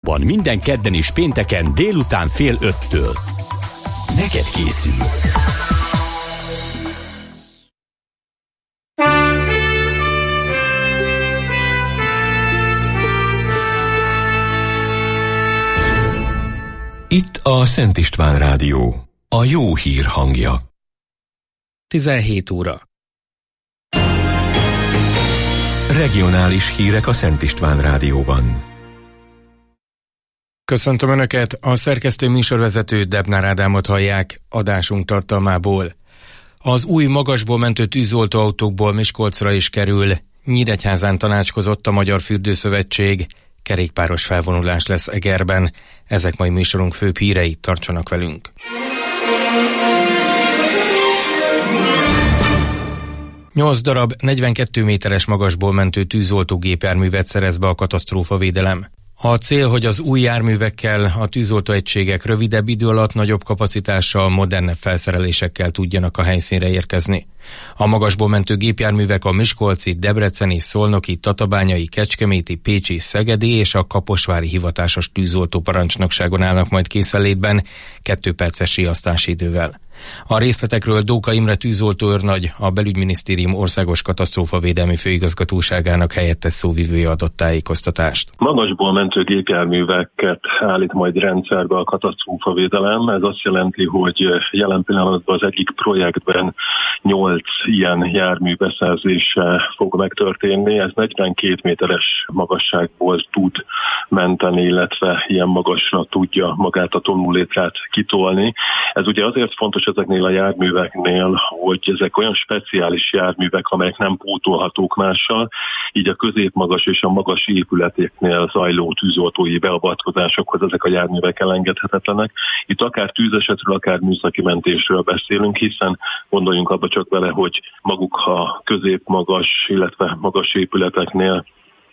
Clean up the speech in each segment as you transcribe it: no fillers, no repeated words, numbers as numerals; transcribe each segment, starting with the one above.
Van minden kedden és pénteken délután 4:30. Neked készül. Itt a Szent István Rádió, a jó hír hangja. 17 óra. Regionális hírek a Szent István Rádióban. Köszöntöm Önöket, a szerkesztő műsorvezető Debnár Ádámot hallják adásunk tartalmából. Az új magasból mentő tűzoltóautókból Miskolcra is kerül. Nyíregyházán tanácskozott a Magyar Fürdőszövetség. Kerékpáros felvonulás lesz Egerben. Ezek mai műsorunk főbb hírei, tartsanak velünk. Nyolc darab 42 méteres magasból mentő tűzoltógépjárművet szerez be a katasztrófavédelem. A cél, hogy az új járművekkel a tűzoltóegységek rövidebb idő alatt nagyobb kapacitással, modernebb felszerelésekkel tudjanak a helyszínre érkezni. A magasból mentő gépjárművek a miskolci, debreceni, szolnoki, tatabányai, kecskeméti, pécsi, szegedi és a kaposvári hivatásos tűzoltóparancsnokságon állnak majd készenlétben 2 perces riasztási idővel. A részletekről Dóka Imre tűzoltóőrnagy, a Belügyminisztérium Országos Katasztrófavédelmi Főigazgatóságának helyettes szóvivője adott tájékoztatást. Magasból mentő gépjárműveket állít majd rendszerbe a katasztrófavédelem. Ez azt jelenti, hogy jelen pillanatban az egyik projektben 8 ilyen jármű beszerzése fog megtörténni. Ez 42 méteres magasságból tud menteni, illetve ilyen magasra tudja magát a tonnulétrát kitolni. Ez ugye azért fontos ezeknél a járműveknél, hogy ezek olyan speciális járművek, amelyek nem pótolhatók mással, így a középmagas és a magas épületeknél zajló tűzoltói beavatkozásokhoz ezek a járművek elengedhetetlenek. Itt akár tűzesetről, akár műszaki mentésről beszélünk, hiszen gondoljunk abba csak bele, hogy maguk a középmagas, illetve magas épületeknél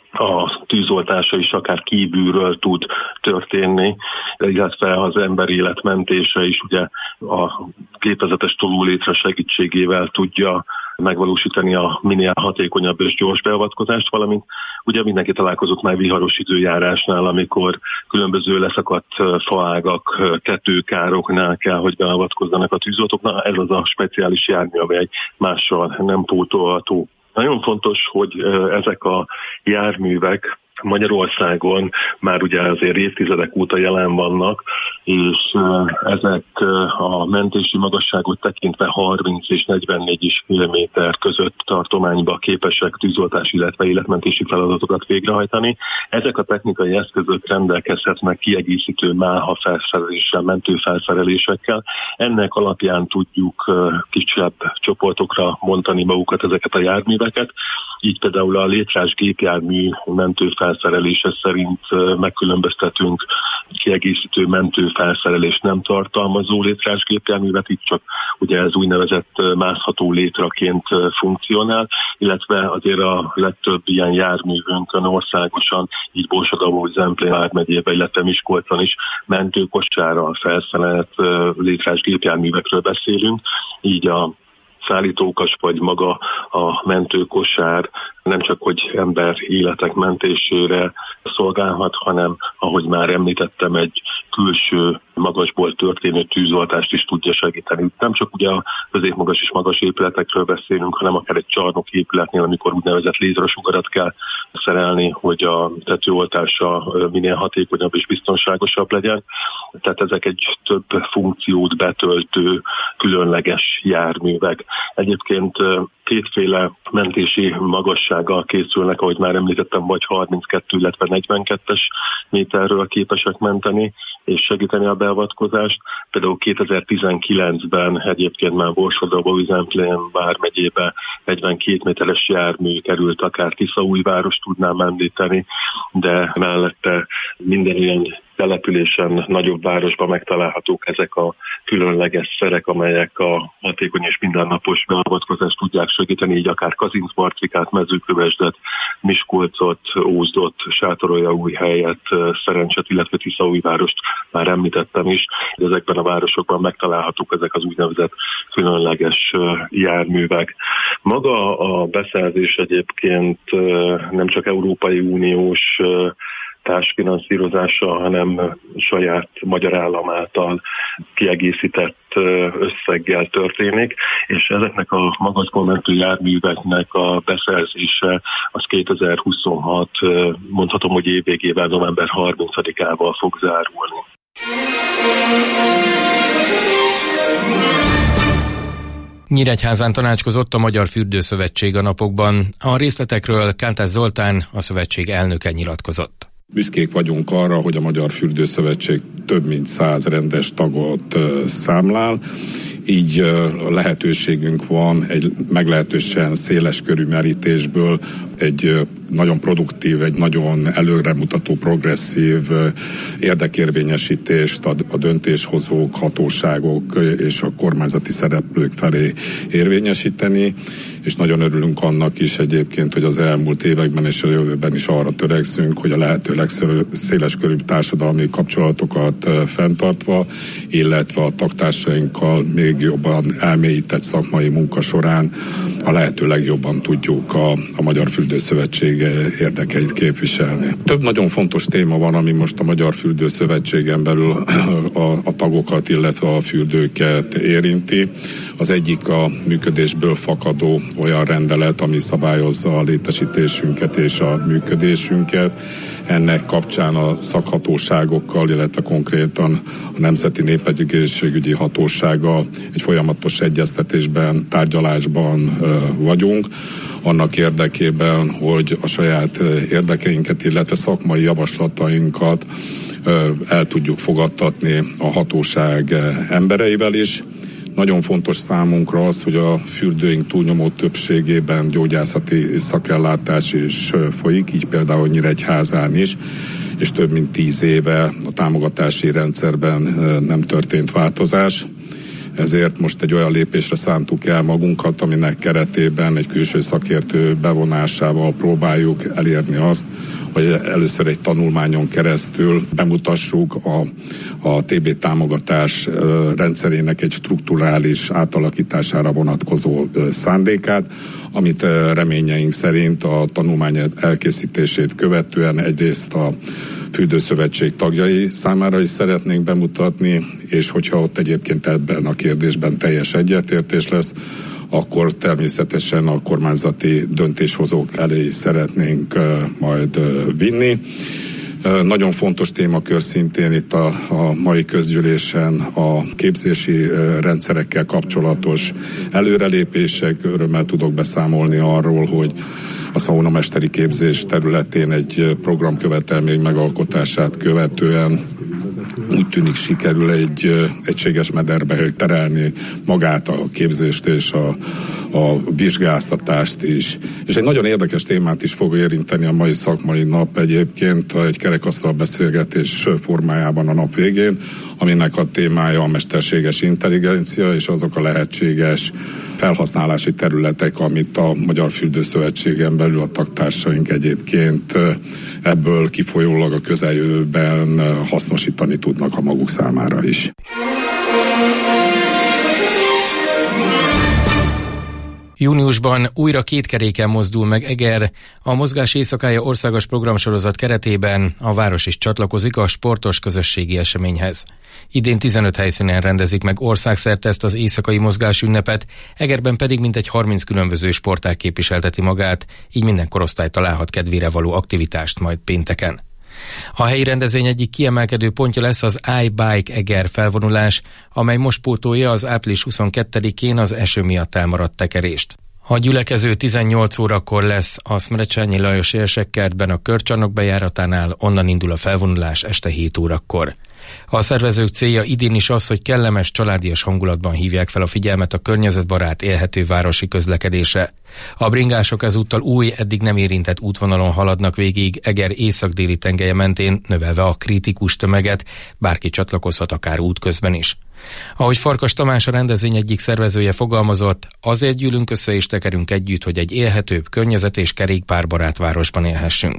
a tűzoltása is akár kívülről tud történni, illetve az ember életmentése is ugye a gépezetes tolólétre segítségével tudja megvalósítani a minél hatékonyabb és gyors beavatkozást, valamint ugye mindenki találkozott már viharos időjárásnál, amikor különböző leszakadt faágak, tetőkároknál kell, hogy beavatkozzanak a tűzoltók. Ez az a speciális jármű, amely mással nem pótolható. Nagyon fontos, hogy ezek a járművek Magyarországon már ugye azért évtizedek óta jelen vannak, és ezek a mentési magasságot tekintve 30 és 44 kilométer között tartományba képesek tűzoltási, illetve életmentési feladatokat végrehajtani. Ezek a technikai eszközök rendelkezhetnek kiegészítő málha felszereléssel, mentőfelszerelésekkel. Ennek alapján tudjuk kisebb csoportokra bontani magukat ezeket a járműveket. Így például a létrás gépjármű mentőfelszerelése szerint megkülönböztetünk kiegészítő mentőfelszerelést nem tartalmazó létrás gépjárművet, így csak ugye ez úgynevezett mászható létraként funkcionál, illetve azért a legtöbb ilyen járművünkön országosan, így Borsod-Abaúj, Zemplén vármegyében, illetve Miskolcon is mentőkosárral felszerelt létrás gépjárművekről beszélünk, így a szállítókas vagy maga a mentőkosár nem csak, hogy ember életek mentésére szolgálhat, hanem, ahogy már említettem, egy külső magasból történő tűzoltást is tudja segíteni. Nem csak ugye a középmagas és magas épületekről beszélünk, hanem akár egy csarnok épületnél, amikor úgynevezett lézersugarat kell szerelni, hogy a tetőoltása minél hatékonyabb és biztonságosabb legyen. Tehát ezek egy több funkciót betöltő különleges járművek. Egyébként kétféle mentési magassággal készülnek, ahogy már említettem, vagy 32, illetve 42-es méterről képesek menteni és segíteni a beavatkozást. Például 2019-ben egyébként már Borsod-Abaúj, Zemplén vármegyébe 42 méteres jármű került, akár Tiszaújváros tudnám említeni, de mellette minden ilyen településen, nagyobb városban megtalálhatók ezek a különleges szerek, amelyek a hatékony és mindennapos beavatkozást tudják segíteni, így akár Kazincbarcikát, Mezőkövesdet, Miskolcot, Ózdot, Sátoraljaújhelyet, Szerencset, illetve Tiszaújvárost már említettem is. Ezekben a városokban megtalálhatók ezek az úgynevezett különleges járművek. Maga a beszerzés egyébként nem csak Európai Uniós társfinanszírozása, hanem saját magyar állam által kiegészített összeggel történik, és ezeknek a magasból mentő járműveknek a beszerzése az 2026, mondhatom, hogy évvégével, november 30-ával fog zárulni. Nyíregyházán tanácskozott a Magyar Fürdőszövetség a napokban. A részletekről Kántás Zoltán, a szövetség elnöke nyilatkozott. Büszkék vagyunk arra, hogy a Magyar Fürdőszövetség több mint 100 rendes tagot számlál. Így lehetőségünk van egy meglehetősen széles körű merítésből egy nagyon produktív, egy nagyon előremutató, progresszív érdekérvényesítést a döntéshozók, hatóságok és a kormányzati szereplők felé érvényesíteni, és nagyon örülünk annak is egyébként, hogy az elmúlt években és a jövőben is arra törekszünk, hogy a lehető legszéleskörűbb társadalmi kapcsolatokat fenntartva, illetve a tagtársainkkal még jobban elmélyített szakmai munka során a lehető legjobban tudjuk a Magyar Fürdőszövetség érdekeit képviselni. Több nagyon fontos téma van, ami most a Magyar Fürdőszövetségen belül a tagokat, illetve a fürdőket érinti. Az egyik a működésből fakadó olyan rendelet, ami szabályozza a létesítésünket és a működésünket. Ennek kapcsán a szakhatóságokkal, illetve konkrétan a Nemzeti Népegészségügyi Hatósággal egy folyamatos egyeztetésben, tárgyalásban vagyunk, annak érdekében, hogy a saját érdekeinket, illetve szakmai javaslatainkat el tudjuk fogadtatni a hatóság embereivel is. Nagyon fontos számunkra az, hogy a fürdőink túlnyomó többségében gyógyászati szakellátás is folyik, így például Nyíregyházán is, és több mint 10 éve a támogatási rendszerben nem történt változás. Ezért most egy olyan lépésre szántuk el magunkat, aminek keretében egy külső szakértő bevonásával próbáljuk elérni azt, hogy először egy tanulmányon keresztül bemutassuk a TB támogatás rendszerének egy strukturális átalakítására vonatkozó szándékát, amit reményeink szerint a tanulmány elkészítését követően egyrészt a Fürdőszövetség tagjai számára is szeretnénk bemutatni, és hogyha ott egyébként ebben a kérdésben teljes egyetértés lesz, akkor természetesen a kormányzati döntéshozók elé is szeretnénk majd vinni. Nagyon fontos témakör szintén itt a mai közgyűlésen a képzési rendszerekkel kapcsolatos előrelépések. Örömmel tudok beszámolni arról, hogy a szaunamesteri képzés területén egy programkövetelmény megalkotását követően úgy tűnik sikerül egy egységes mederbe terelni magát a képzést és a vizsgáztatást is. És egy nagyon érdekes témát is fog érinteni a mai szakmai nap egyébként egy kerekasztal beszélgetés formájában a nap végén, aminek a témája a mesterséges intelligencia és azok a lehetséges felhasználási területek, amit a Magyar Fürdőszövetségen belül a tagtársaink egyébként ebből kifolyólag a közeljövőben hasznosítani tudnak a maguk számára is. Júniusban újra 2 keréken mozdul meg Eger. A Mozgás éjszakája országos programsorozat keretében a város is csatlakozik a sportos közösségi eseményhez. Idén 15 helyszínen rendezik meg országszerte ezt az éjszakai mozgás ünnepet, Egerben pedig mintegy 30 különböző sportág képviselteti magát, így minden korosztály találhat kedvére való aktivitást majd pénteken. A helyi rendezvény egyik kiemelkedő pontja lesz az iBike Eger felvonulás, amely most pótolja az április 22-én az eső miatt elmaradt tekerést. A gyülekező 18 órakor lesz a Szmrecsányi Lajos érsekkertben a körcsarnok bejáratánál, onnan indul a felvonulás este 7 órakor. A szervezők célja idén is az, hogy kellemes, családias hangulatban hívják fel a figyelmet a környezetbarát, élhető városi közlekedésre. A bringások ezúttal új, eddig nem érintett útvonalon haladnak végig Eger észak-déli tengelye mentén, növelve a kritikus tömeget, bárki csatlakozhat akár útközben is. Ahogy Farkas Tamás, a rendezvény egyik szervezője fogalmazott, azért gyűlünk össze és tekerünk együtt, hogy egy élhetőbb, környezet- és kerékpárbarát városban élhessünk.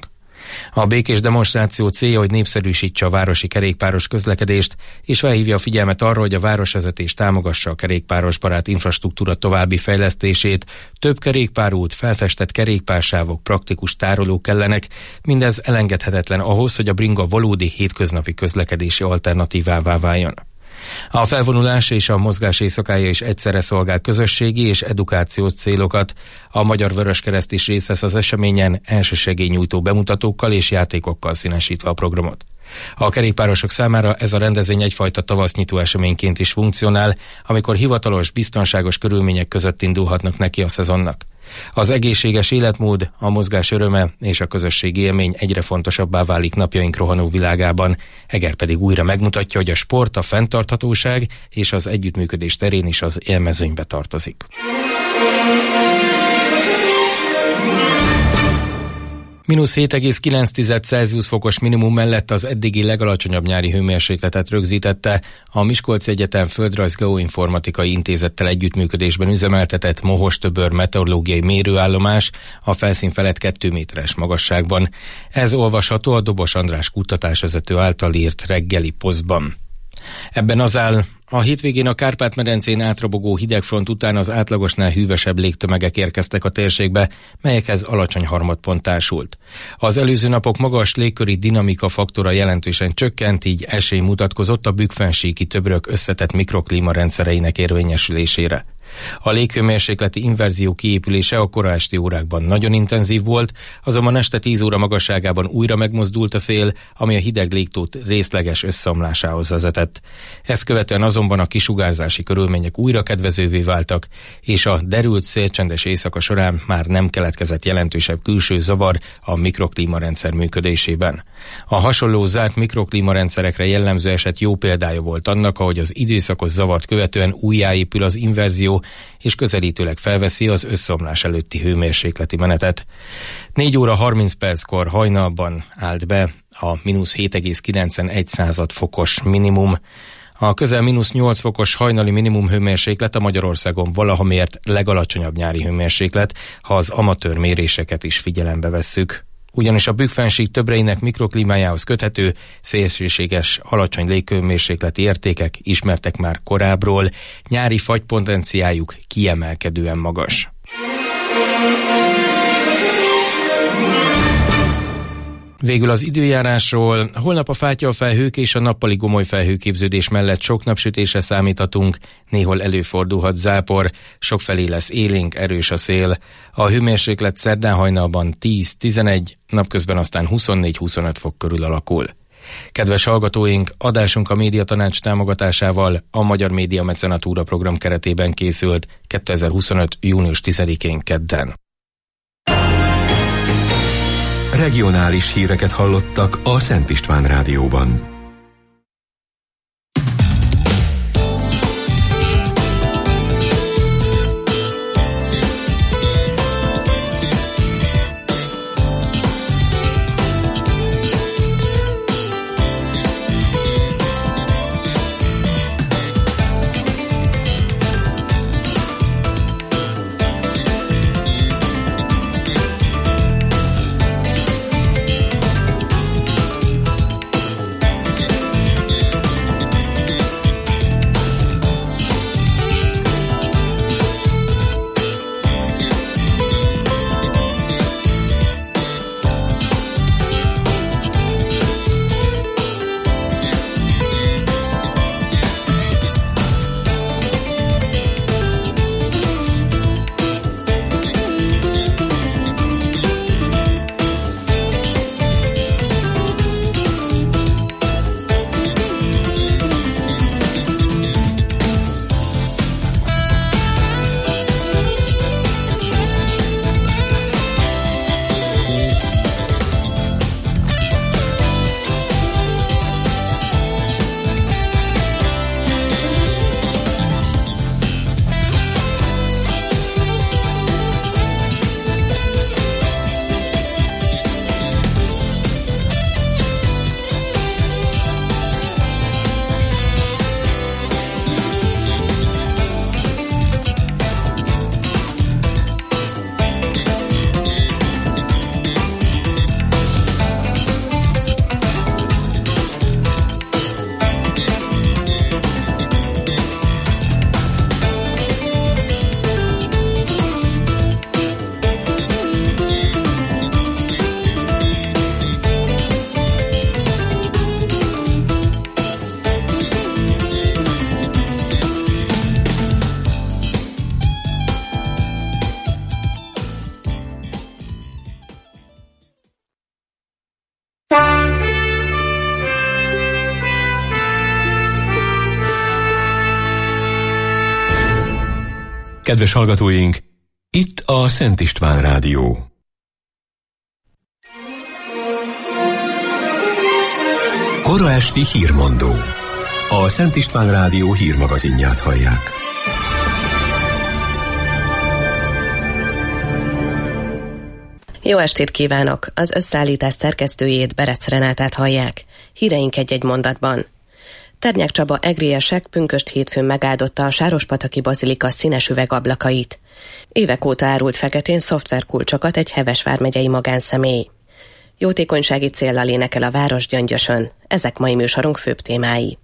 A békés demonstráció célja, hogy népszerűsítse a városi kerékpáros közlekedést, és felhívja a figyelmet arra, hogy a városvezetés támogassa a kerékpárosbarát infrastruktúra további fejlesztését, több kerékpárút, felfestett kerékpársávok, praktikus tárolók kellenek, mindez elengedhetetlen ahhoz, hogy a bringa valódi hétköznapi közlekedési alternatívává váljon. A felvonulás és a mozgás éjszakája is egyszerre szolgál közösségi és edukációs célokat. A Magyar Vöröskereszt is részt vesz az eseményen, elsősegélynyújtó bemutatókkal és játékokkal színesítve a programot. A kerékpárosok számára ez a rendezvény egyfajta tavasznyitó eseményként is funkcionál, amikor hivatalos, biztonságos körülmények között indulhatnak neki a szezonnak. Az egészséges életmód, a mozgás öröme és a közösségi élmény egyre fontosabbá válik napjaink rohanó világában. Eger pedig újra megmutatja, hogy a sport, a fenntarthatóság és az együttműködés terén is az élmezőnybe tartozik. -7,9 Celsius fokos minimum mellett az eddigi legalacsonyabb nyári hőmérsékletet rögzítette a Miskolci Egyetem Földrajz-Geoinformatikai Intézettel együttműködésben üzemeltetett Mohos-Töbör meteorológiai mérőállomás a felszín felett 2 méteres magasságban. Ez olvasható a Dobos András kutatásvezető által írt reggeli posztban. Ebben az áll: a hétvégén a Kárpát-medencén átrobogó hidegfront után az átlagosnál hűvösebb légtömegek érkeztek a térségbe, melyekhez alacsony harmadpont társult. Az előző napok magas légköri dinamika faktora jelentősen csökkent, így esély mutatkozott a Bükkfensíki töbrök összetett mikroklímarendszereinek érvényesülésére. A léghőmérsékleti inverzió kiépülése a kora esti órákban nagyon intenzív volt, azonban este 10 óra magasságában újra megmozdult a szél, ami a hideg légtót részleges összeomlásához vezetett. Ezt követően azonban a kisugárzási körülmények újra kedvezővé váltak, és a derült szélcsendes éjszaka során már nem keletkezett jelentősebb külső zavar a mikroklímarendszer működésében. A hasonló zárt mikroklímarendszerekre jellemző eset jó példája volt annak, ahogy az időszakos zavart követően újjáépül az inverzió, és közelítőleg felveszi az összeomlás előtti hőmérsékleti menetet. 4 óra 30 perckor hajnalban állt be a -7,91 fokos minimum. A közel -8 fokos hajnali minimum hőmérséklet a Magyarországon valaha mért legalacsonyabb nyári hőmérséklet, ha az amatőr méréseket is figyelembe vesszük. Ugyanis a Bükkfensík töbreinek mikroklímájához köthető, szélsőséges, alacsony léghőmérsékleti értékek ismertek már korábbról, nyári fagypotenciáljuk kiemelkedően magas. Végül az időjárásról: holnap a fátyolfelhők és a nappali gomoly felhőképződés mellett sok napsütésre számíthatunk, néhol előfordulhat zápor, sokfelé lesz élénk, erős a szél. A hőmérséklet szerdán hajnalban 10-11, napközben aztán 24-25 fok körül alakul. Kedves hallgatóink, adásunk a Médiatanács támogatásával a Magyar Média Mecenatúra program keretében készült 2025. június 10-én kedden. Regionális híreket hallottak a Szent István Rádióban. Kedves hallgatóink, itt a Szent István Rádió. Kora esti hírmondó. A Szent István Rádió hírmagazinját hallják. Jó estét kívánok! Az összeállítás szerkesztőjét, Berec Renátát hallják. Híreink egy-egy mondatban. Ternyák Csaba egriesek pünkösd hétfőn megáldotta a Sárospataki bazilika színes üvegablakait. Évek óta árult feketén szoftverkulcsokat egy Heves vármegyei magánszemély. Jótékonysági céllal énekel a város Gyöngyösön. Ezek mai műsorunk főbb témái.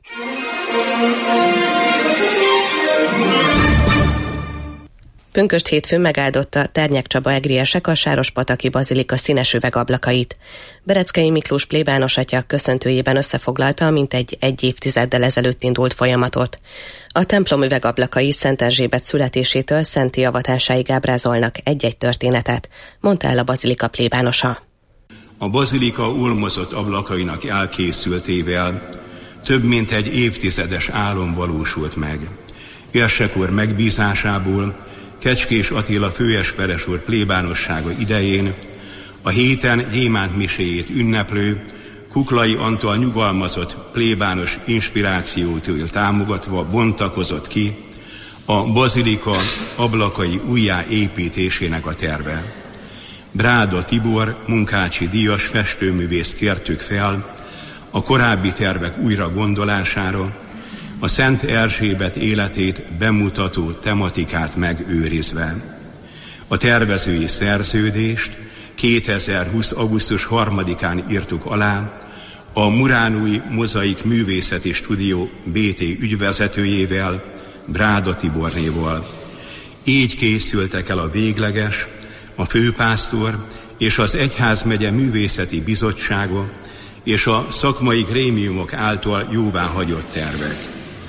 Pünkösd hétfőn megáldotta Ternyák Csaba egriesek a Sárospataki bazilika színes üvegablakait. Bereckei Miklós plébános atya köszöntőjében összefoglalta mintegy egy évtizeddel ezelőtt indult folyamatot. A templom üvegablakai Szent Erzsébet születésétől szentté avatásáig ábrázolnak egy-egy történetet, mondta el a bazilika plébánosa. A bazilika ulmozott ablakainak elkészültével több mint egy évtizedes álom valósult meg. Érsek úr megbízásából Kecskés Attila főesperes úr plébánossága idején a héten gyémánt miséjét ünneplő Kuklai Antal nyugalmazott plébános inspirációtól támogatva bontakozott ki a bazilika ablakai újjáépítésének a terve. Bráda Tibor munkácsi díjas festőművészt kértük fel a korábbi tervek újra gondolására, a Szent Erzsébet életét bemutató tematikát megőrizve. A tervezői szerződést 2020. augusztus 3-án írtuk alá a Muránói Mozaik Művészeti Stúdió BT ügyvezetőjével, Bráda Tibornéval. Így készültek el a végleges, a főpásztor és az Egyházmegye Művészeti Bizottsága és a szakmai grémiumok által jóváhagyott tervek.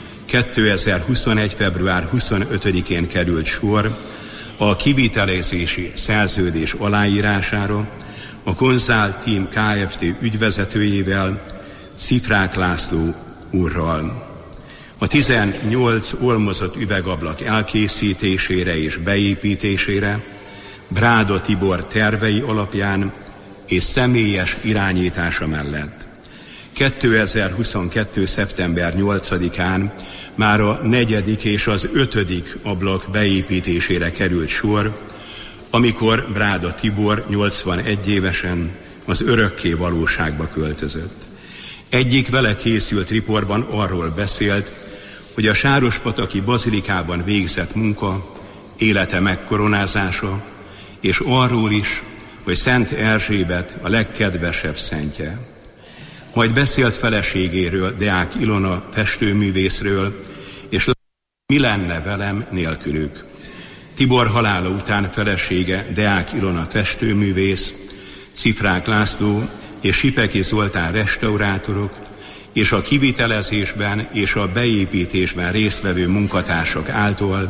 2021. február 25-én került sor a kivitelezési szerződés aláírására a Konzál Team Kft. Ügyvezetőjével, Szifrák László úrral. A 18 olmozott üvegablak elkészítésére és beépítésére Bráda Tibor tervei alapján és személyes irányítása mellett 2022. szeptember 8-án már a 4. és az 5. ablak beépítésére került sor, amikor Bráda Tibor 81 évesen az örökké valóságba költözött. Egyik vele készült riportban arról beszélt, hogy a Sárospataki bazilikában végzett munka, élete megkoronázása, és arról is, hogy Szent Erzsébet a legkedvesebb szentje. Majd beszélt feleségéről, Deák Ilona festőművészről, és mi lenne velem nélkülük. Tibor halála után felesége, Deák Ilona festőművész, Szifrák László és Sipeki Zoltán restaurátorok, és a kivitelezésben és a beépítésben résztvevő munkatársak által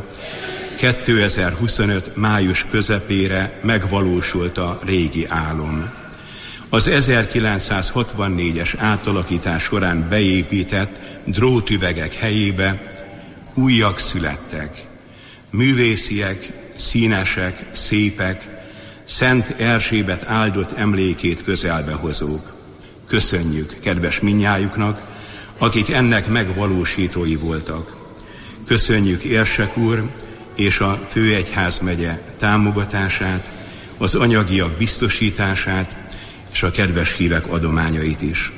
2025. május közepére megvalósult a régi álom. Az 1964-es átalakítás során beépített drótüvegek helyébe újak születtek. Művésziek, színesek, szépek, Szent Erzsébet áldott emlékét közelbe hozók. Köszönjük kedves mindnyájuknak, akik ennek megvalósítói voltak. Köszönjük Érsek úr és a Főegyházmegye támogatását, az anyagiak biztosítását, és a kedves hívek adományait is.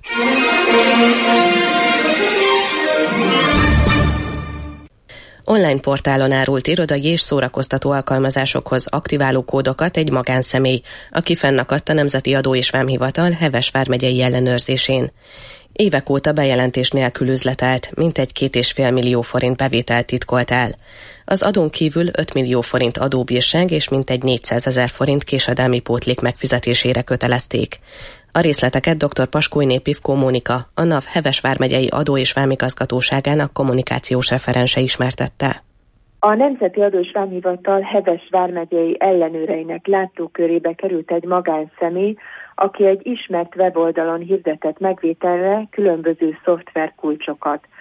Online portálon árult irodai és szórakoztató alkalmazásokhoz aktiváló kódokat egy magánszemély, aki fennakadt a Nemzeti Adó és Vámhivatal Heves vármegyei ellenőrzésén. Évek óta bejelentés nélkül üzletelt, mintegy 2,5 millió forint bevételt titkolt el. Az adón kívül 5 millió forint adóbírság és mintegy 400 000 forint késedelmi pótlék megfizetésére kötelezték. A részleteket dr. Paskújné Pivkó Mónika, a NAV Heves vármegyei Adó- és Vámigazgatóságának kommunikációs referense ismertette. A Nemzeti Adó- és Vámhivatal Heves vármegyei ellenőreinek látókörébe került egy magánszemély, aki egy ismert weboldalon hirdetett megvételre különböző szoftverkulcsokat.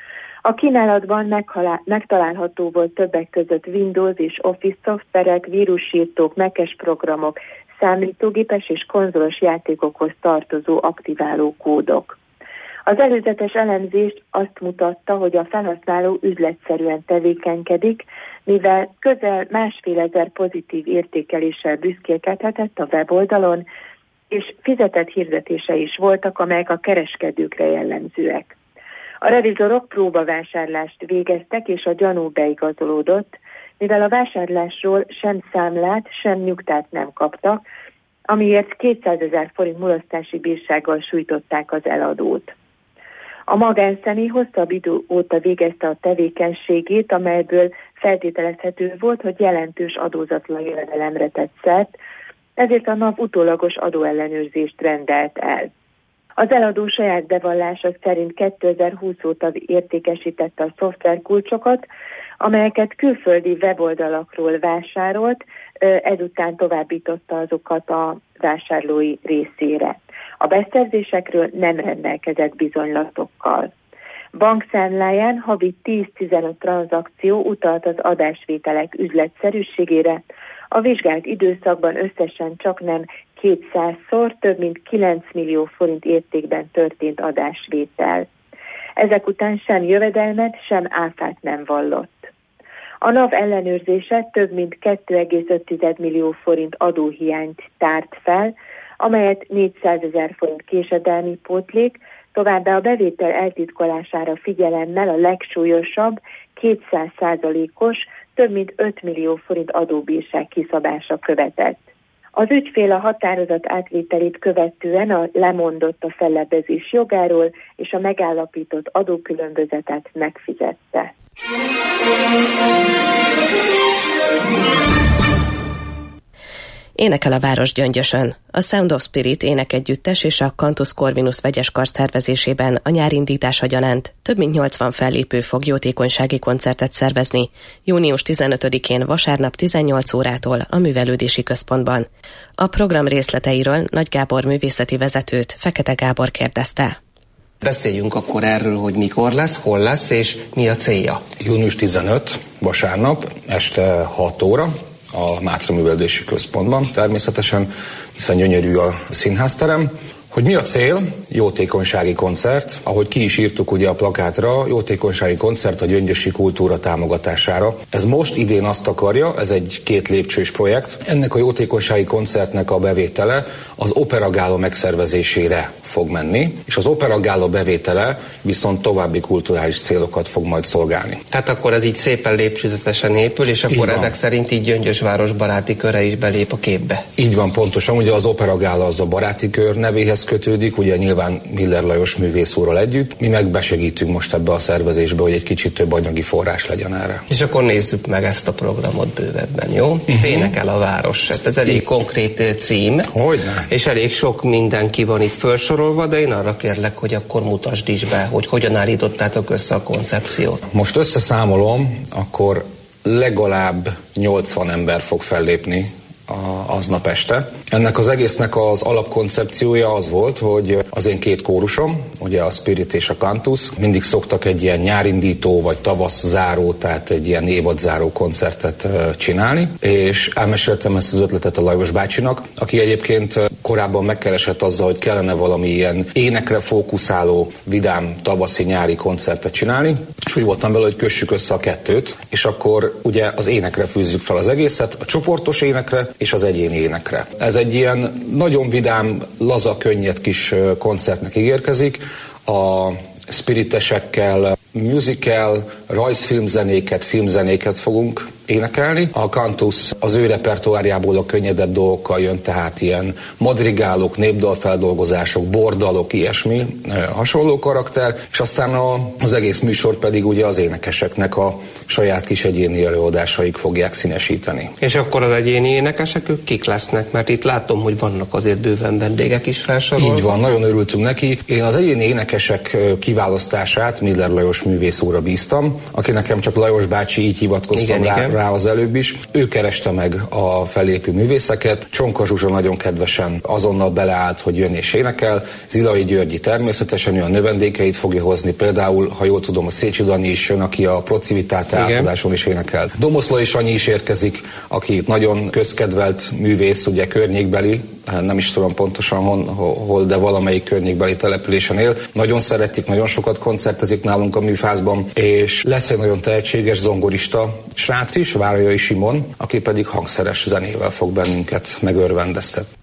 A kínálatban megtalálható volt többek között Windows és Office szoftverek, vírusírtók, Mac-es programok, számítógépes és konzolos játékokhoz tartozó aktiváló kódok. Az előzetes elemzés azt mutatta, hogy a felhasználó üzletszerűen tevékenykedik, mivel közel 1500 pozitív értékeléssel büszkélkedhetett a weboldalon, és fizetett hirdetései is voltak, amelyek a kereskedőkre jellemzőek. A revizorok próbavásárlást végeztek, és a gyanú beigazolódott, mivel a vásárlásról sem számlát, sem nyugtát nem kaptak, amiért 200 000 forint mulasztási bírsággal sújtották az eladót. A magánszemély hosszabb idő óta végezte a tevékenységét, amelyből feltételezhető volt, hogy jelentős adózatlan jövedelemre tett szert, ezért a NAV utólagos adóellenőrzést rendelt el. Az eladó saját bevallása szerint 2020 óta értékesítette a szoftverkulcsokat, amelyeket külföldi weboldalakról vásárolt, ezután továbbította azokat a vásárlói részére. A beszerzésekről nem rendelkezett bizonylatokkal. Bankszámláján havi 10-15 tranzakció utalt az adásvételek üzletszerűségére, a vizsgált időszakban összesen csaknem 200-szor több mint 9 millió forint értékben történt adásvétel. Ezek után sem jövedelmet, sem áfát nem vallott. A NAV ellenőrzése több mint 2,5 millió forint adóhiányt tárt fel, amelyet 400 000 forint késedelmi pótlék, továbbá a bevétel eltitkolására figyelemmel a legsúlyosabb 200%-os, több mint 5 millió forint adóbírság kiszabása követett. Az ügyfél a határozat átvételét követően lemondott a fellebbezés jogáról, és a megállapított adókülönbözetet megfizette. Énekel a város Gyöngyösön. A Sound of Spirit énekegyüttes és a Cantus Corvinus vegyes kar szervezésében a nyárindítása gyanánt több mint 80 fellépő fog jótékonysági koncertet szervezni június 15-én vasárnap 18 órától a Művelődési Központban. A program részleteiről Nagy Gábor művészeti vezetőt, Fekete Gábor kérdezte. Beszéljünk akkor erről, hogy mikor lesz, hol lesz és mi a célja. Június 15, vasárnap, este 6 óra. A Mátra Művelődési Központban természetesen, hiszen gyönyörű a színházterem. Hogy mi a cél? Jótékonysági koncert. Ahogy ki is írtuk ugye a plakátra, jótékonysági koncert a gyöngyösi kultúra támogatására. Ez most idén azt akarja, ez egy 2 lépcsős projekt. Ennek a jótékonysági koncertnek a bevétele az Opera Gála megszervezésére fog menni, és az Opera Gála bevétele viszont további kulturális célokat fog majd szolgálni. Tehát akkor ez így szépen lépcsőzetesen épül, és akkor ezek szerint így Gyöngyösváros baráti köre is belép a képbe. Így van, pontosan. Ugye az Opera Gála az a baráti kör nevéhez kötődik, ugye nyilván Miller Lajos művész úrral együtt. Mi meg besegítünk most ebbe a szervezésbe, hogy egy kicsit több anyagi forrás legyen erre. És akkor nézzük meg ezt a programot bővebben, jó? Énekel a város. Ez elég konkrét cím. Hogyne? És elég sok mindenki van itt felsorolva, de én arra kérlek, hogy akkor mutasd is be, hogy hogyan állítottátok össze a koncepciót. Most összeszámolom, akkor legalább 80 ember fog fellépni aznap este. Ennek az egésznek az alapkoncepciója az volt, hogy az én 2 kórusom, ugye a Spirit és a Cantus, mindig szoktak egy ilyen nyárindító vagy tavasz-záró, tehát egy ilyen évadzáró koncertet csinálni, és elmeséltem ezt az ötletet a Lajos bácsinak, aki egyébként korábban megkeresett azzal, hogy kellene valami ilyen énekre fókuszáló, vidám, tavaszi-nyári koncertet csinálni, és úgy voltam vele, hogy kössük össze a 2-t, és akkor ugye az énekre fűzzük fel az egészet, a csoportos énekre és az egyéni énekre. Ez egy ilyen nagyon vidám, laza, könnyed kis koncertnek ígérkezik. A spiritesekkel musical, rajzfilmzenéket, filmzenéket fogunk énekelni. A Cantus az ő repertoárjából a könnyedebb dolgokkal jön, tehát ilyen madrigálok, népdalfeldolgozások, bordalok, ilyesmi hasonló karakter, és aztán az egész műsor pedig ugye az énekeseknek a saját kis egyéni előadásaik fogják színesíteni. És akkor az egyéni énekesek, ők kik lesznek? Mert itt látom, hogy vannak azért bőven vendégek is felsorolva. Így van, nagyon örültünk neki. Én az egyéni énekesek kiválasztását Miller Lajos művész úrra bíztam, aki nekem csak Lajos bácsi, így hivatkoztam rá rá az előbb is. Ő kereste meg a fellépő művészeket. Csonka Zsuzsa nagyon kedvesen azonnal beleállt, hogy jön és énekel. Zilai Györgyi természetesen ő a növendékeit fogja hozni. Például, ha jól tudom, a Szécsi Dani is jön, aki a Procivitáte átadáson is énekel. Domoszlai Sanyi is érkezik, aki nagyon közkedvelt művész, ugye környékbeli, nem is tudom pontosan hol, de valamelyik környékbeli településen él. Nagyon szeretik, nagyon sokat koncertezik nálunk a műfázban, és lesz egy nagyon tehetséges zongorista srác is, Várjai Simon, aki pedig hangszeres zenével fog bennünket megörvendeztetni.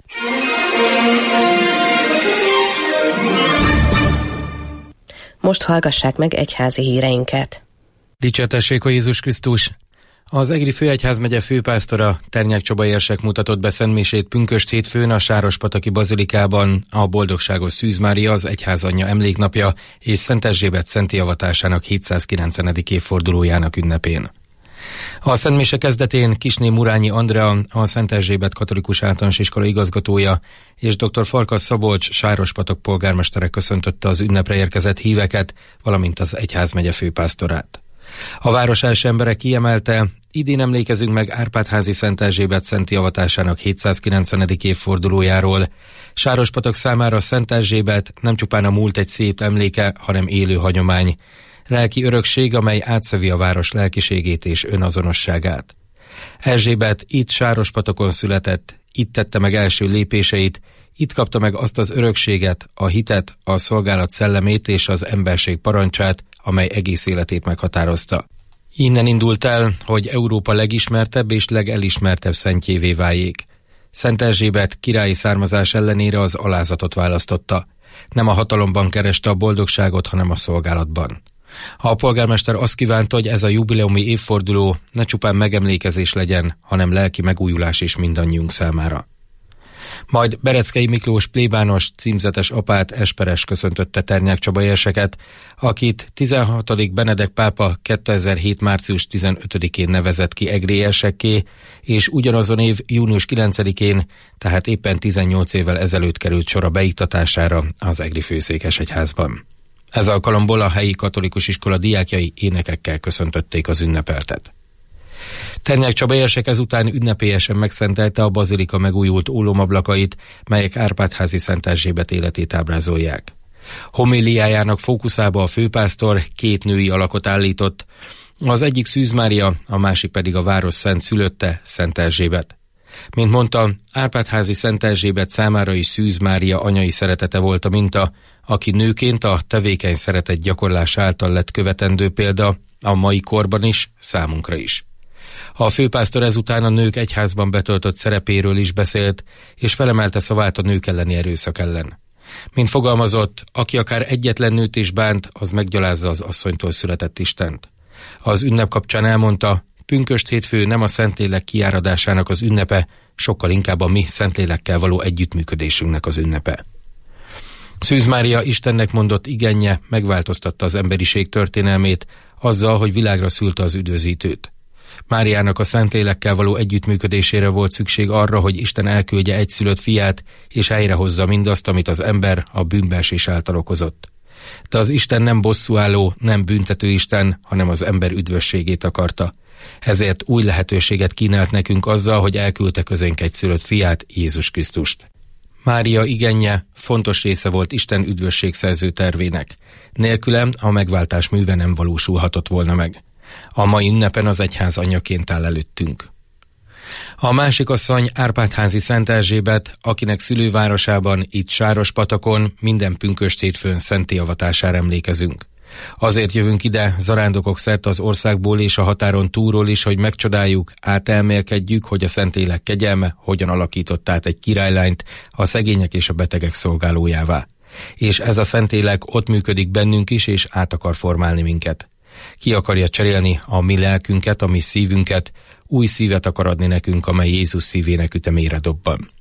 Most hallgassák meg egyházi híreinket. Dicsértessék a Jézus Krisztus! Az Egri Főegyházmegye főpásztora, Ternyák Csaba érsek mutatott be szentmisét pünkösd hétfőn a Sárospataki bazilikában, a Boldogságos Szűz Mária, az egyházanyja emléknapja és Szent Erzsébet szenti avatásának 790. évfordulójának ünnepén. A szentmise kezdetén Kisné Murányi Andrea, a Szent Erzsébet Katolikus Általános Iskola igazgatója, és dr. Farkas Szabolcs Sárospatak polgármestere köszöntötte az ünnepre érkezett híveket, valamint az egyházmegye főpásztorát. A város első embere kiemelte, idén emlékezünk meg Árpád-házi Szent Erzsébet szenti avatásának 790. évfordulójáról. Sárospatak számára Szent Erzsébet nem csupán a múlt egy szép emléke, hanem élő hagyomány. Lelki örökség, amely átszövi a város lelkiségét és önazonosságát. Erzsébet itt Sárospatakon született, itt tette meg első lépéseit, itt kapta meg azt az örökséget, a hitet, a szolgálat szellemét és az emberség parancsát, amely egész életét meghatározta. Innen indult el, hogy Európa legismertebb és legelismertebb szentjévé váljék. Szent Erzsébet királyi származás ellenére az alázatot választotta. Nem a hatalomban kereste a boldogságot, hanem a szolgálatban. A polgármester azt kívánta, hogy ez a jubileumi évforduló ne csupán megemlékezés legyen, hanem lelki megújulás is mindannyiunk számára. Majd Bereckei Miklós plébános címzetes apát Esperes köszöntötte Ternyák Csaba érseket, akit 16. Benedek pápa 2007. március 15-én nevezett ki egri érsekké, és ugyanazon év június 9-én, tehát éppen 18 évvel ezelőtt került sor a beiktatására az egri főszékesegyházban. Ez alkalomból a helyi katolikus iskola diákjai énekekkel köszöntötték az ünnepeltet. Ternyák Csaba érsek ezután ünnepélyesen megszentelte a bazilika megújult ólomablakait, melyek Árpád-házi Szent Erzsébet életét ábrázolják. Homiliájának fókuszába a főpásztor két női alakot állított, az egyik Szűz Mária, a másik pedig a város szent szülötte, Szent Erzsébet. Mint mondta, Árpád-házi Szent Erzsébet számára is Szűz Mária anyai szeretete volt a minta, aki nőként a tevékeny szeretet gyakorlás által lett követendő példa, a mai korban is, számunkra is. A főpásztor ezután a nők egyházban betöltött szerepéről is beszélt, és felemelte szavát a nők elleni erőszak ellen. Mint fogalmazott, aki akár egyetlen nőt is bánt, az meggyalázza az asszonytól született Istent. Az ünnep kapcsán elmondta, pünkösd hétfő nem a Szentlélek kiáradásának az ünnepe, sokkal inkább a mi Szentlélekkel való együttműködésünknek az ünnepe. Szűz Mária Istennek mondott igenje megváltoztatta az emberiség történelmét azzal, hogy világra szülte az üdvözítőt. Máriának a Szentlélekkel való együttműködésére volt szükség arra, hogy Isten elküldje egyszülött fiát, és helyrehozza mindazt, amit az ember a bűnbeesés által okozott. De az Isten nem bosszúálló, nem büntető Isten, hanem az ember üdvösségét akarta. Ezért új lehetőséget kínált nekünk azzal, hogy elküldte közénk egyszülött fiát, Jézus Krisztust. Mária igenje fontos része volt Isten üdvösségszerző tervének. Nélküle a megváltás műve nem valósulhatott volna meg. A mai ünnepen az egyház anyjaként áll előttünk. A másik asszony Árpád-házi Szent Erzsébet, akinek szülővárosában, itt Sárospatakon minden pünkösd hétfőn szenti avatására emlékezünk. Azért jövünk ide, zarándokok szerte az országból és a határon túlról is, hogy megcsodáljuk, átelmélkedjük, hogy a Szentlélek kegyelme hogyan alakított át egy királylányt a szegények és a betegek szolgálójává. És ez a Szentlélek ott működik bennünk is, és át akar formálni minket. Ki akarja cserélni a mi lelkünket, a mi szívünket, új szívet akar adni nekünk, amely Jézus szívének ütemére dobban.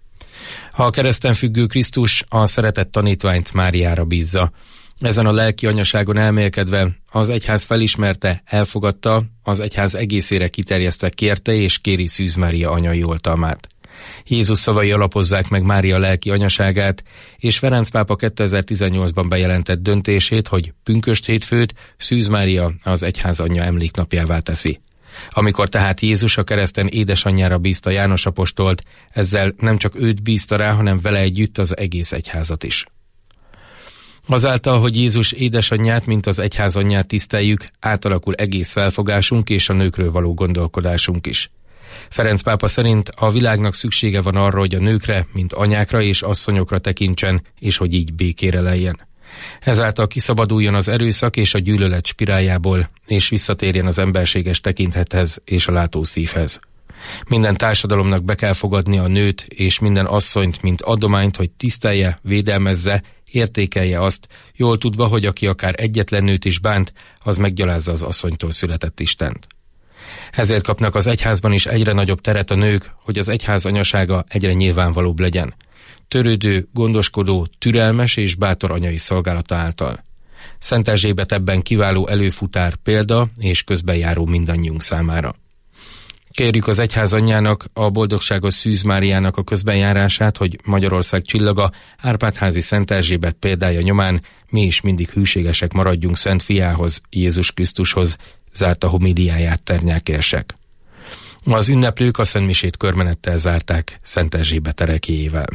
A kereszten függő Krisztus a szeretett tanítványt Máriára bízza. Ezen a lelki anyaságon elmélkedve az egyház felismerte, elfogadta, az egyház egészére kiterjesztve kérte és kéri Szűz Mária anyai oltalmát. Jézus szavai alapozzák meg Mária lelki anyaságát, és Ferenc pápa 2018-ban bejelentett döntését, hogy pünkösd hétfőt Szűz Mária az egyház anyja emléknapjává teszi. Amikor tehát Jézus a kereszten édesanyjára bízta János apostolt, ezzel nem csak őt bízta rá, hanem vele együtt az egész egyházat is. Azáltal, hogy Jézus édesanyját, mint az egyház anyját tiszteljük, átalakul egész felfogásunk és a nőkről való gondolkodásunk is. Ferenc pápa szerint a világnak szüksége van arra, hogy a nőkre, mint anyákra és asszonyokra tekintsen, és hogy így békére leljen. Ezáltal kiszabaduljon az erőszak és a gyűlölet spiráljából, és visszatérjen az emberséges tekinthethez és a látószívhez. Minden társadalomnak be kell fogadnia a nőt és minden asszonyt, mint adományt, hogy tisztelje, védelmezze, értékelje azt, jól tudva, hogy aki akár egyetlen nőt is bánt, az meggyalázza az asszonytól született Istent. Ezért kapnak az egyházban is egyre nagyobb teret a nők, hogy az egyház anyasága egyre nyilvánvalóbb legyen. Törődő, gondoskodó, türelmes és bátor anyai szolgálata által. Szent Erzsébet ebben kiváló előfutár, példa és közbenjáró mindannyiunk számára. Kérjük az egyház anyjának, a boldogságos Szűz Máriának a közbenjárását, hogy Magyarország csillaga, Árpád-házi Szent Erzsébet példája nyomán mi is mindig hűségesek maradjunk Szent Fiához, Jézus Krisztushoz, zárta homéliáját Ternyák érsek. Az ünneplők a szentmisét körmenettel zárták Szent Erzsébet ereklyéjével.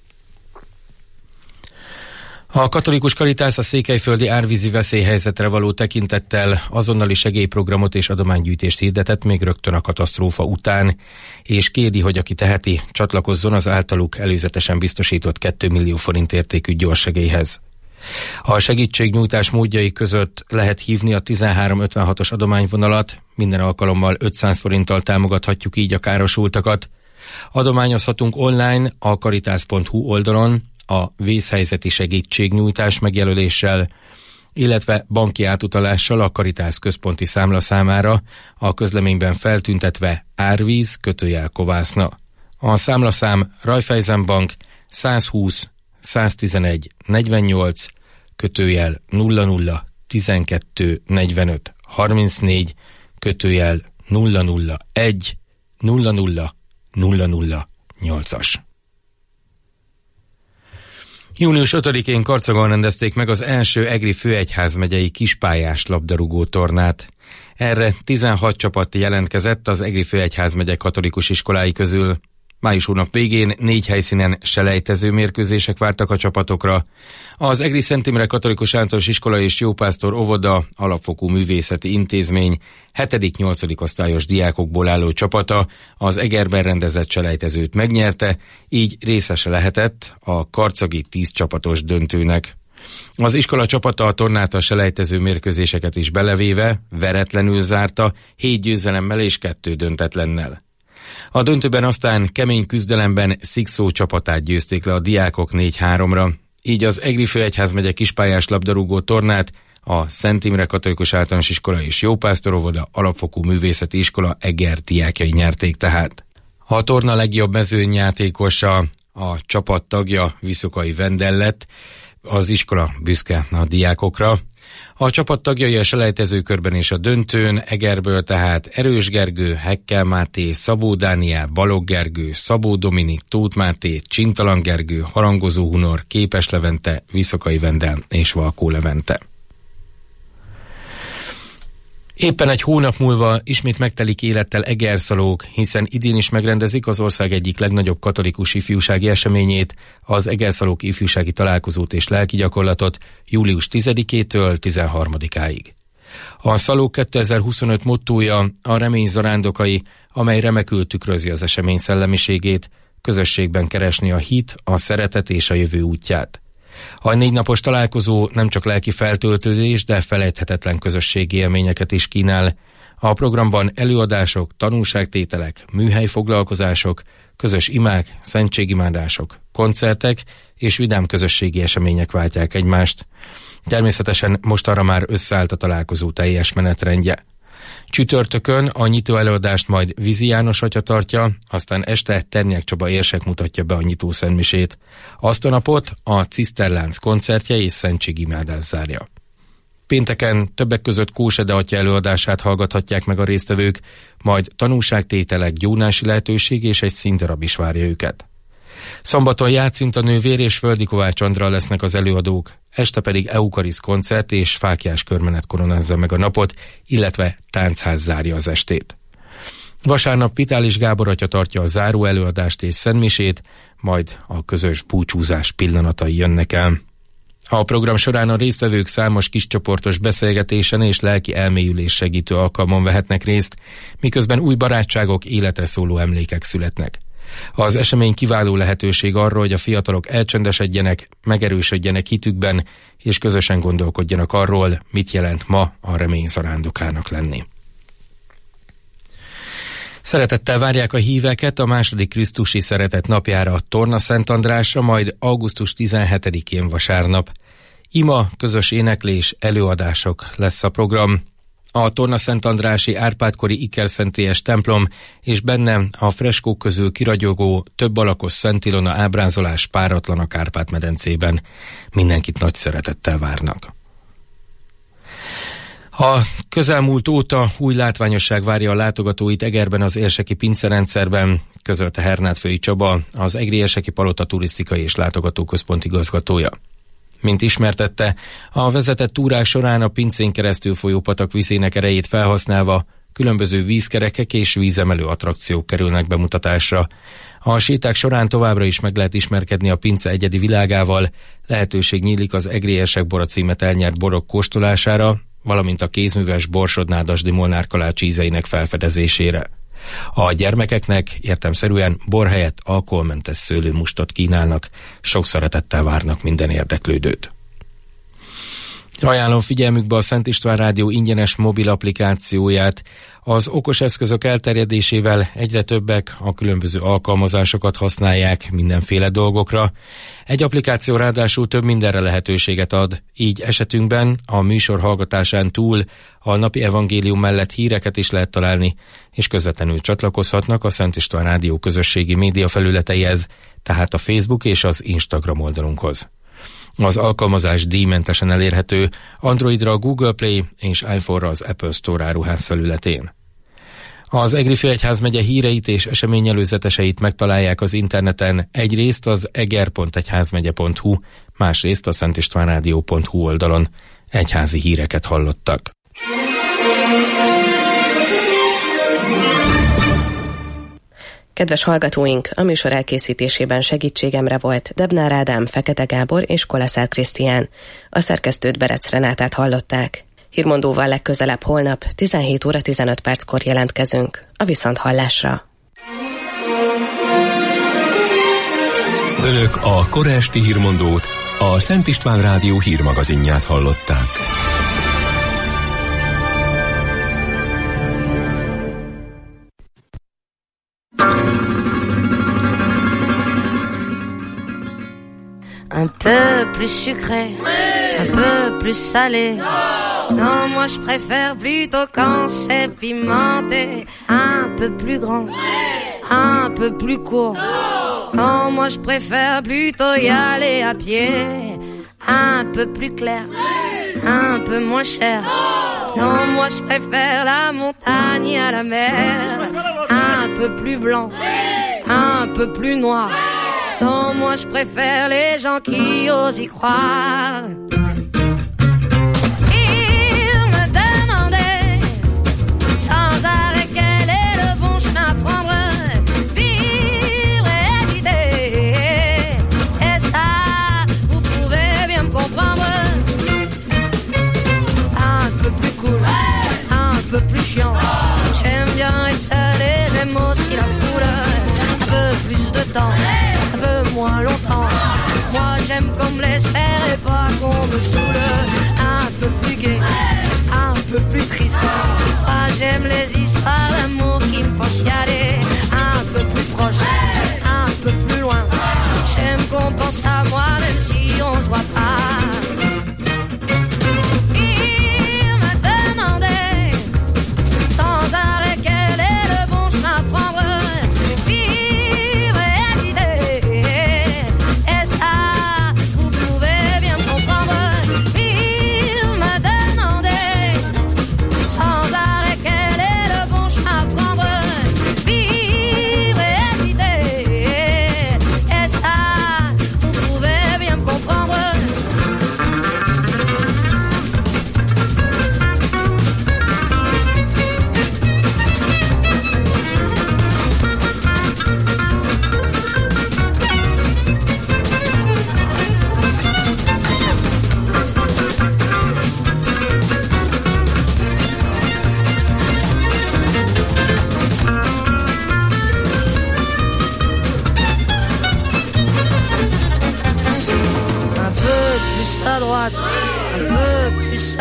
A katolikus Karitász a székelyföldi árvízi veszélyhelyzetre való tekintettel azonnali segélyprogramot és adománygyűjtést hirdetett még rögtön a katasztrófa után, és kéri, hogy aki teheti, csatlakozzon az általuk előzetesen biztosított 2 millió forint értékű gyorssegélyhez. A segítségnyújtás módjai között lehet hívni a 1356-os adományvonalat, minden alkalommal 500 forinttal támogathatjuk így a károsultakat. Adományozhatunk online a karitász.hu oldalon, a vészhelyzeti segítségnyújtás megjelöléssel, illetve banki átutalással a Karitász központi számlaszámára, a közleményben feltüntetve árvíz-kovászna. A számlaszám Raiffeisenbank 120 111 48 00 12 45 34 001 00 00 8-as. Június 5-én Karcagon rendezték meg az első egri főegyházmegyei kispályás labdarúgó tornát. Erre 16 csapat jelentkezett az egri főegyházmegye katolikus iskolái közül. Május hónap végén 4 helyszínen selejtező mérkőzések vártak a csapatokra. Az Egri Szent Imre Katolikus Általános Iskola és Jópásztor óvoda alapfokú művészeti intézmény 7.-8. osztályos diákokból álló csapata az Egerben rendezett selejtezőt megnyerte, így részese lehetett a karcagi 10 csapatos döntőnek. Az iskola csapata a tornát a selejtező mérkőzéseket is belevéve veretlenül zárta, 7 győzelemmel és 2 döntetlennel. A döntőben aztán kemény küzdelemben Szikszó csapatát győzték le a diákok 4-3-ra, így az Egri Főegyházmegye kispályás labdarúgó tornát a Szent Imre Katolikus Általános Iskola és Jópásztor óvoda alapfokú művészeti iskola Eger diákjai nyerték tehát. A torna legjobb mezőnyjátékosa, a csapat tagja Viszokai Vendel lett, az iskola büszke a diákokra. A csapat tagjai a selejtezőkörben és a döntőn Egerből tehát Erős Gergő, Hekkel Máté, Szabó Dániel, Balogh Gergő, Szabó Dominik, Tóth Máté, Csintalan Gergő, Harangozó Hunor, Képes Levente, Viszokai Vendel és Valkó Levente. Éppen egy hónap múlva ismét megtelik élettel Egerszalók, hiszen idén is megrendezik az ország egyik legnagyobb katolikus ifjúsági eseményét, az Egerszalók ifjúsági találkozót és lelki gyakorlatot július 10-től 13-áig. A Szalók 2025 mottója a remény zarándokai, amely remekül tükrözi az esemény szellemiségét, közösségben keresni a hit, a szeretet és a jövő útját. A 4 napos találkozó nem csak lelki feltöltődés, de felejthetetlen közösségi élményeket is kínál. A programban előadások, tanulságtételek, műhelyfoglalkozások, közös imák, szentségimádások, koncertek és vidám közösségi események váltják egymást. Természetesen mostanra már összeállt a találkozó teljes menetrendje. Csütörtökön a nyitó előadást majd Vizi János atya tartja, aztán este Ternyák Csaba érsek mutatja be a nyitó szentmisét. Azt a napot a Ciszterlánc koncertje és szentségimádás zárja. Pénteken többek között Kósede atya előadását hallgathatják meg a résztvevők, majd tanúságtételek, gyónási lehetőség és egy színdarab is várja őket. Szombaton Jácinta nővér és Földi Kovács Andra lesznek az előadók, este pedig Eukarisz koncert és fáklyás körmenet koronázza meg a napot, illetve táncház zárja az estét. Vasárnap Pitális Gábor atya tartja a záró előadást és szentmisét, majd a közös búcsúzás pillanatai jönnek el. A program során a résztvevők számos kiscsoportos beszélgetésen és lelki elmélyülés segítő alkalmon vehetnek részt, miközben új barátságok, életre szóló emlékek születnek. Az esemény kiváló lehetőség arra, hogy a fiatalok elcsendesedjenek, megerősödjenek hitükben, és közösen gondolkodjanak arról, mit jelent ma a remény zarándokának lenni. Szeretettel várják a híveket a második krisztusi szeretet napjára a Torna Szent Andrásra, majd augusztus 17-én vasárnap. Ima, közös éneklés, előadások lesz a program. A Torna Szent Andrási Árpád-kori ikerszentélyes templom és benne a freskók közül kiragyogó több alakos Szent Ilona ábrázolás páratlan a Kárpát-medencében. Mindenkit nagy szeretettel várnak. A közelmúlt óta új látványosság várja a látogatóit Egerben az érseki pincerendszerben, közölte Hernádfői Csaba, az Egri érseki palota turisztikai és látogatóközpont igazgatója. Mint ismertette, a vezetett túrák során a pincén keresztül folyó patak vizének erejét felhasználva különböző vízkerekek és vízemelő attrakciók kerülnek bemutatásra. A séták során továbbra is meg lehet ismerkedni a pince egyedi világával, lehetőség nyílik az Egri érsek bora címet elnyert borok kóstolására, valamint a kézműves Borsod-Nádasdy Molnár kalács ízeinek felfedezésére. A gyermekeknek értelemszerűen bor helyett alkoholmentes szőlőmustot kínálnak, sok szeretettel várnak minden érdeklődőt. Ajánlom figyelmükbe a Szent István Rádió ingyenes mobil applikációját. Az okos eszközök elterjedésével egyre többek a különböző alkalmazásokat használják mindenféle dolgokra. Egy applikáció ráadásul több mindenre lehetőséget ad, így esetünkben a műsor hallgatásán túl a napi evangélium mellett híreket is lehet találni, és közvetlenül csatlakozhatnak a Szent István Rádió közösségi média felületeihez, tehát a Facebook és az Instagram oldalunkhoz. Az alkalmazás díjmentesen elérhető Androidra a Google Play és iPhone-ra az Apple Store áruház felületén. Az Egri Főegyházmegye híreit és eseményelőzeteseit megtalálják az interneten, egyrészt az eger.egyházmegye.hu, másrészt a szentistvánradio.hu oldalon. Egyházi híreket hallottak. Kedves hallgatóink, a műsor elkészítésében segítségemre volt Debnár Ádám, Fekete Gábor és Koleszár Krisztián. A szerkesztőt Berec Renátát hallották. Hírmondóval legközelebb holnap 17 óra 15 perckor jelentkezünk. A viszonthallásra. Önök a kora esti hírmondót, a Szent István Rádió hírmagazinját hallották. Un peu plus sucré, un peu plus salé. Non, moi je préfère plutôt quand c'est pimenté. Un peu plus grand, un peu plus court. Non, moi je préfère plutôt y aller à pied. Un peu plus clair, un peu moins cher. Non, moi je préfère la montagne à la mer. Un peu plus blanc, un peu plus noir. Non, moi je préfère les gens qui osent y croire. Ils me demandaient sans arrêt quel est le bon chemin à prendre. Vivre et hésiter, et ça, vous pouvez bien me comprendre. Un peu plus cool, un peu plus chiant. J'aime bien être seul et j'aime aussi la foule. Un peu plus de temps, un peu moins longtemps. Moi j'aime qu'on me laisse faire et pas qu'on me saoule. Un peu plus gai, un peu plus triste. Moi j'aime les histoires d'amour qui me font chialer. Un peu plus proche, un peu plus loin. J'aime qu'on pense à moi même si on se voit pas. Il m'a demandé sans arrêt quel est le bon chemin à prendre. Vivre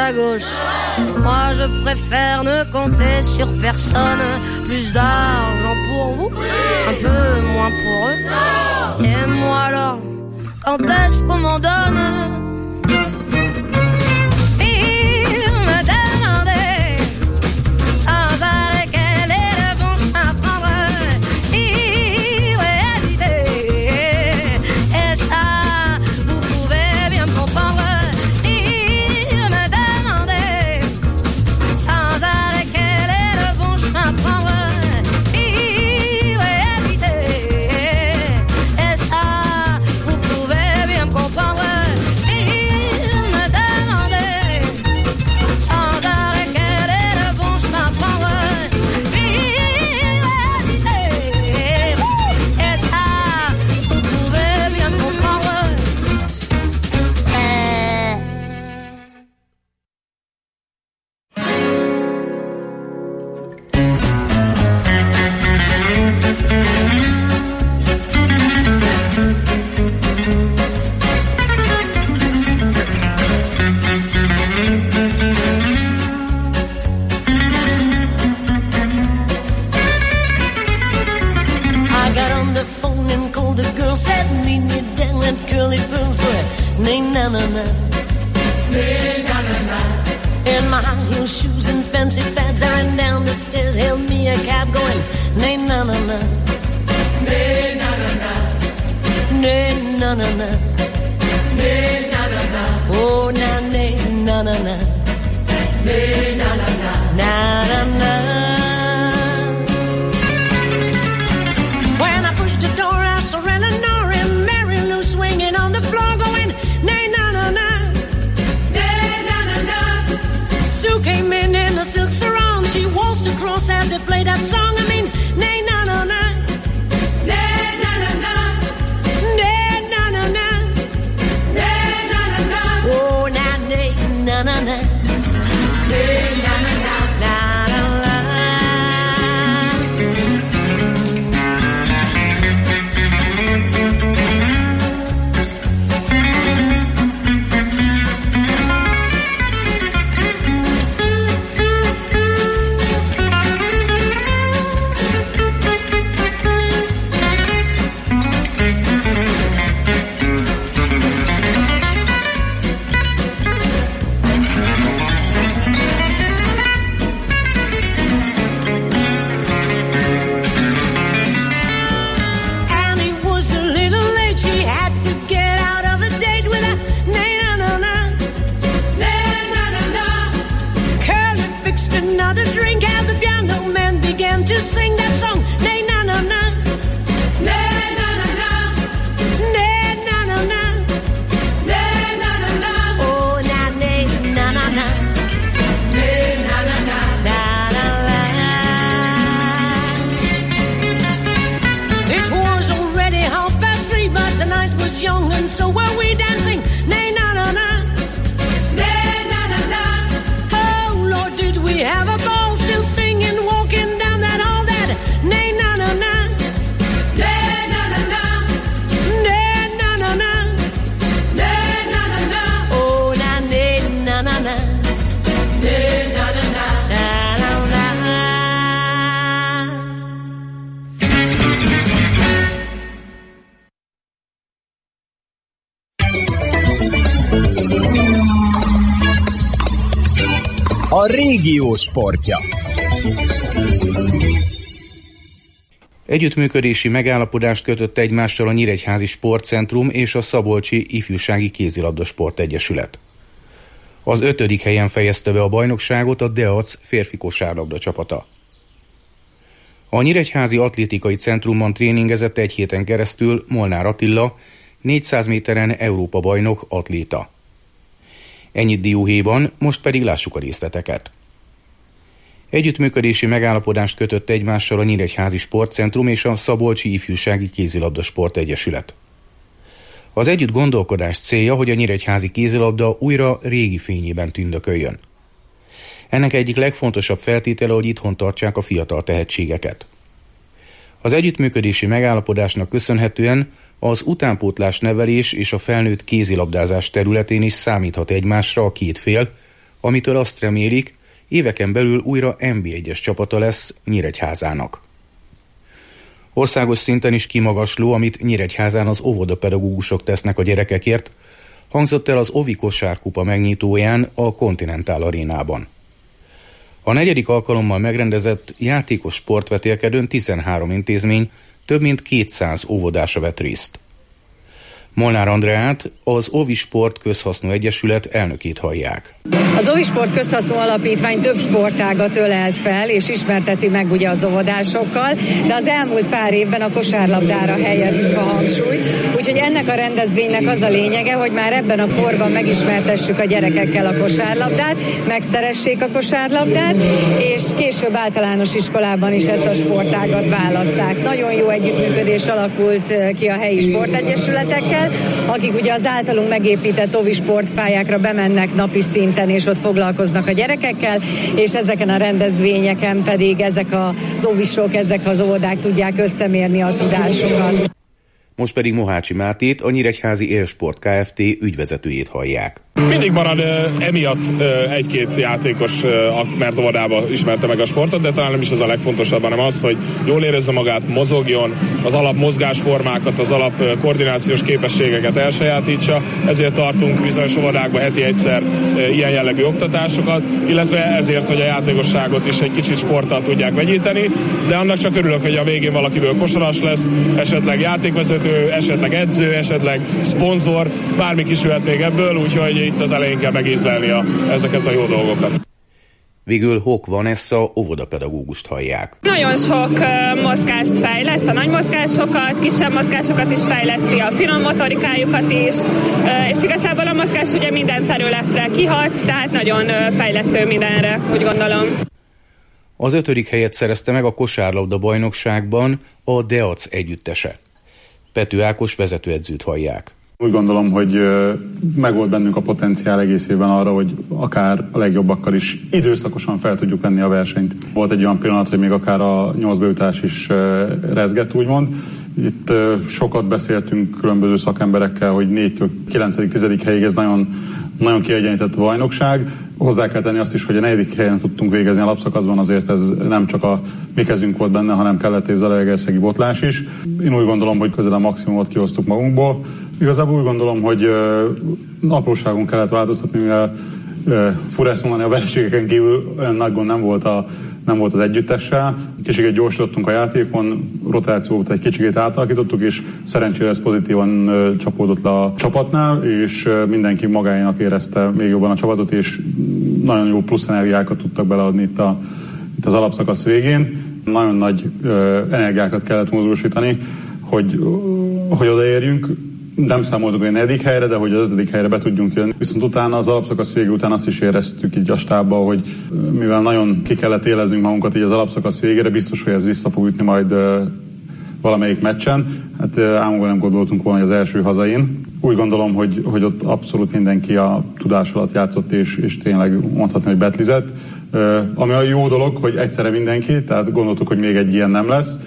à gauche. Moi je préfère ne compter sur personne. Plus d'argent pour vous, un peu moins pour eux. Et moi alors, quand est-ce qu'on m'en donne? Il me demandait sans arrêt quel est le bon chemin à prendre. Il hésiter, et ça vous pouvez bien me comprendre. Il me demandait sans arrêt quel est le bon chemin à prendre. Il hésiter, et ça vous pouvez bien me comprendre. In my high heel shoes and fancy fads, I ran down the stairs, hailed me a cab going, nay na na na, nay na na na, nay na na na, nay na na na, oh na nay na na na, nay na na na, na na na. When I pushed the door, I saw Eleanor and Mary Lou swinging on the floor going, nay na na na. Sue came in a silk sarong. She waltzed across as they played that song. I mean, nay na na na, nay na na na, nay na na na, nay na na na, oh na nay na na na, nay na na na, na na na. To sing that song, nay na na na, nay na na na, nay na na na, nay na na na, oh na nay na na na, nay na na na, na na na. It was already 3:30, but the night was young and so were we dancing, nay na na na, nay na na na. Oh Lord, did we have a ball, still singing, walking down that hall, that nay na na na, nay na na na, nay na na na, nay na na na, oh na nay na na na, nay na na na, na na na. A régió sportja. Együttműködési megállapodást kötött egymással a Nyíregyházi Sportcentrum és a Szabolcsi Ifjúsági Kézilabda Sport Egyesület. Az 5. helyen fejezte be a bajnokságot a Deac férfi kosárlabda csapata. A Nyíregyházi Atlétikai Centrumban tréningezett egy héten keresztül Molnár Attila, 400 méteren Európa-bajnok atléta. Ennyit dióhéjban, most pedig lássuk a részleteket. Együttműködési megállapodást kötött egymással a Nyíregyházi Sportcentrum és a Szabolcsi Ifjúsági Kézilabda Sport Egyesület. Az együtt gondolkodás célja, hogy a nyíregyházi kézilabda újra régi fényében tündököljön. Ennek egyik legfontosabb feltétele, hogy itthon tartsák a fiatal tehetségeket. Az együttműködési megállapodásnak köszönhetően az utánpótlás nevelés és a felnőtt kézilabdázás területén is számíthat egymásra a két fél, amitől azt remélik, éveken belül újra NB1-es csapata lesz Nyíregyházának. Országos szinten is kimagasló, amit Nyíregyházán az óvodapedagógusok tesznek a gyerekekért, hangzott el az Ovi kosárkupa megnyitóján a Continental Arénában. A 4. alkalommal megrendezett játékos sportvetélkedőn 13 intézmény, több mint 200 óvodása vett részt. Molnár Andreát, az Ovi Sport Közhasznú Egyesület elnökét hallják. Az Ovi Sport Közhasznú Alapítvány több sportágat ölelt fel, és ismerteti meg ugye az óvodásokkal, de az elmúlt pár évben a kosárlabdára helyeztük a hangsúlyt, úgyhogy ennek a rendezvénynek az a lényege, hogy már ebben a korban megismertessük a gyerekekkel a kosárlabdát, megszeressék a kosárlabdát, és később általános iskolában is ezt a sportágat válasszák. Nagyon jó együttműködés alakult ki a helyi sportegyesületekkel, akik ugye az általunk megépített Ovi sportpályákra bemennek napi szinten, és ott foglalkoznak a gyerekekkel, és ezeken a rendezvényeken pedig ezek az ovisok, ezek az óvodák tudják összemérni a tudásukat. Most pedig Mohácsi Mátét, a Nyíregyházi Élsport Kft. Ügyvezetőjét hallják. Mindig marad emiatt egy-két játékos, mert óvodába ismerte meg a sportot, de talán nem is az a legfontosabb, hanem az, hogy jól érezze magát, mozogjon, az alap mozgásformákat, az alap koordinációs képességeket elsajátítsa, ezért tartunk bizonyos óvodákban heti egyszer ilyen jellegű oktatásokat, illetve ezért, hogy a játékosságot is egy kicsit sporttal tudják vegyíteni, de annak csak örülök, hogy a végén valakiből kosaras lesz, esetleg játékvezető, esetleg edző, esetleg szponzor, bármi kisülhet még ebből, úgyhogy itt az elején kell megízlelni ezeket a jó dolgokat. Végül Hok Vanessa óvodapedagógust hallják. Nagyon sok mozgást fejleszt, a nagy mozgásokat, kisebb mozgásokat is fejleszti, a finom motorikájukat is, és igazából a mozgás ugye minden területre kihat, tehát nagyon fejlesztő mindenre, úgy gondolom. Az 5. helyet szerezte meg a kosárlabda bajnokságban a Deac együttese. Pető Ákos vezetőedzőt hallják. Úgy gondolom, hogy megvolt bennünk a potenciál egész évben arra, hogy akár a legjobbakkal is időszakosan fel tudjuk venni a versenyt. Volt egy olyan pillanat, hogy még akár a 8 bejutás is rezgett, úgymond. Itt sokat beszéltünk különböző szakemberekkel, hogy 4-től 9.-10. helyig ez nagyon kiegyenlített a bajnokság. Hozzá kell tenni azt is, hogy a 4. helyen tudtunk végezni a lapszakaszban, azért ez nem csak a mi kezünk volt benne, hanem kellett egy zalaegerszegi botlás is. Én úgy gondolom, hogy közel a maximumot kihoztuk magunkból. Igazából úgy gondolom, hogy apróságon kellett változtatni, mivel fura ezt mondani, a vereségeken kívül olyan nagy gond nem volt az együttessel. Kicsit gyorsítottunk a játékon, rotációt egy kicsit átalakítottuk, és szerencsére ez pozitívan csapódott le a csapatnál, és mindenki magáénak érezte még jobban a csapatot, és nagyon jó plusz energiákat tudtak beleadni itt az alapszakasz végén. Nagyon nagy energiákat kellett mozgósítani, hogy odaérjünk. Nem számoltuk a 4. helyre, de hogy az 5. helyre be tudjunk jönni. Viszont utána, az alapszakasz vége után azt is éreztük így a stábban, hogy mivel nagyon ki kellett éleznünk magunkat így az alapszakasz végére, biztos, hogy ez vissza fog ütni majd valamelyik meccsen. Hát álmokban nem gondoltunk volna, hogy az első hazain. Úgy gondolom, hogy ott abszolút mindenki a tudás alatt játszott, és tényleg mondhatni, hogy betlizett. Ami a jó dolog, hogy egyszerre mindenki, tehát gondoltuk, hogy még egy ilyen nem lesz,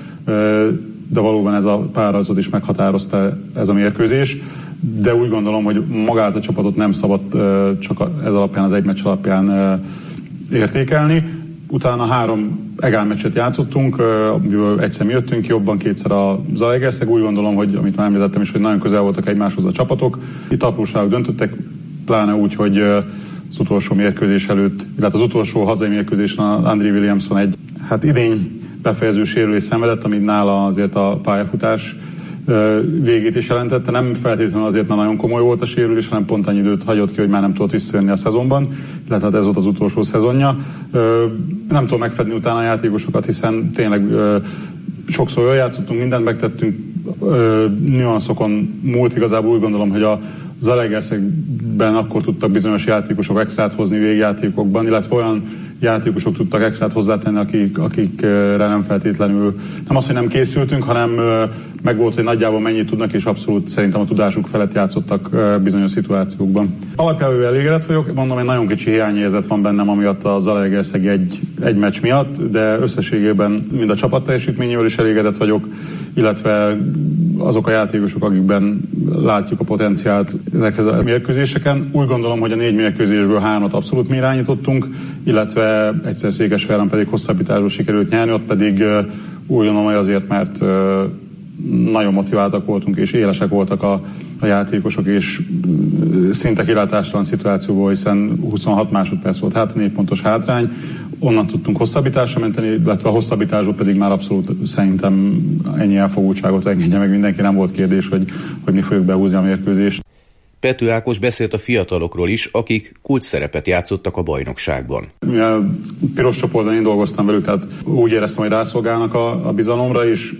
de valóban ez a párharcot is meghatározta ez a mérkőzés, de úgy gondolom, hogy magát a csapatot nem szabad csak ez alapján, az egy meccs alapján értékelni. Utána 3 egál meccset játszottunk, amiből egyszer mi jöttünk jobban, kétszer a Zalaegerszeg. Úgy gondolom, hogy amit már említettem is, hogy nagyon közel voltak egymáshoz a csapatok. Itt apróságok döntöttek, pláne úgy, hogy az utolsó mérkőzés előtt, illetve az utolsó hazai mérkőzésen Andrew Williamson egy idény befejező sérülés szenvedett, amit nála azért a pályafutás végét is jelentette. Nem feltétlenül azért, mert nagyon komoly volt a sérülés, hanem pont annyi időt hagyott ki, hogy már nem tudott visszajönni a szezonban, illetve hát ez volt az utolsó szezonja. Nem tudom megfedni utána a játékosokat, hiszen tényleg sokszor jól játszottunk, mindent megtettünk, nüanszokon múlt. Igazából úgy gondolom, hogy a Zalaegerszegben akkor tudtak bizonyos játékosok extrát hozni végjátékokban, illetve olyan játékosok tudtak extrát hozzátenni, akikre nem feltétlenül, nem az, hogy nem készültünk, hanem meg volt, hogy nagyjából mennyit tudnak, és abszolút szerintem a tudásuk felett játszottak bizonyos szituációkban. Alapjában elégedett vagyok, mondom, egy nagyon kicsi hiányérzet van bennem, amiatt a Zalaegerszegi egy meccs miatt, de összességében mind a csapat teljesítményével is elégedett vagyok, illetve azok a játékosok, akikben látjuk a potenciált ezekhez a mérkőzéseken. Úgy gondolom, hogy a 4 mérkőzésből 3-at abszolút mi irányítottunk, illetve egyszer Székesfehérváron pedig hosszabbításról sikerült nyerni, ott pedig úgy gondolom, hogy azért, mert nagyon motiváltak voltunk, és élesek voltak a játékosok, és szinte kilátástalan szituációból, hiszen 26 másodperc volt hát, 4 pontos hátrány, onnan tudtunk hosszabbításra menteni, illetve a hosszabbításból pedig már abszolút szerintem ennyi elfogultságot engedje meg mindenki, nem volt kérdés, hogy mi fogjuk behúzni a mérkőzést. Pető Ákos beszélt a fiatalokról is, akik kulcs szerepet játszottak a bajnokságban. A piros csoportban én dolgoztam velük, tehát úgy éreztem, hogy rászolgálnak a bizalomra, és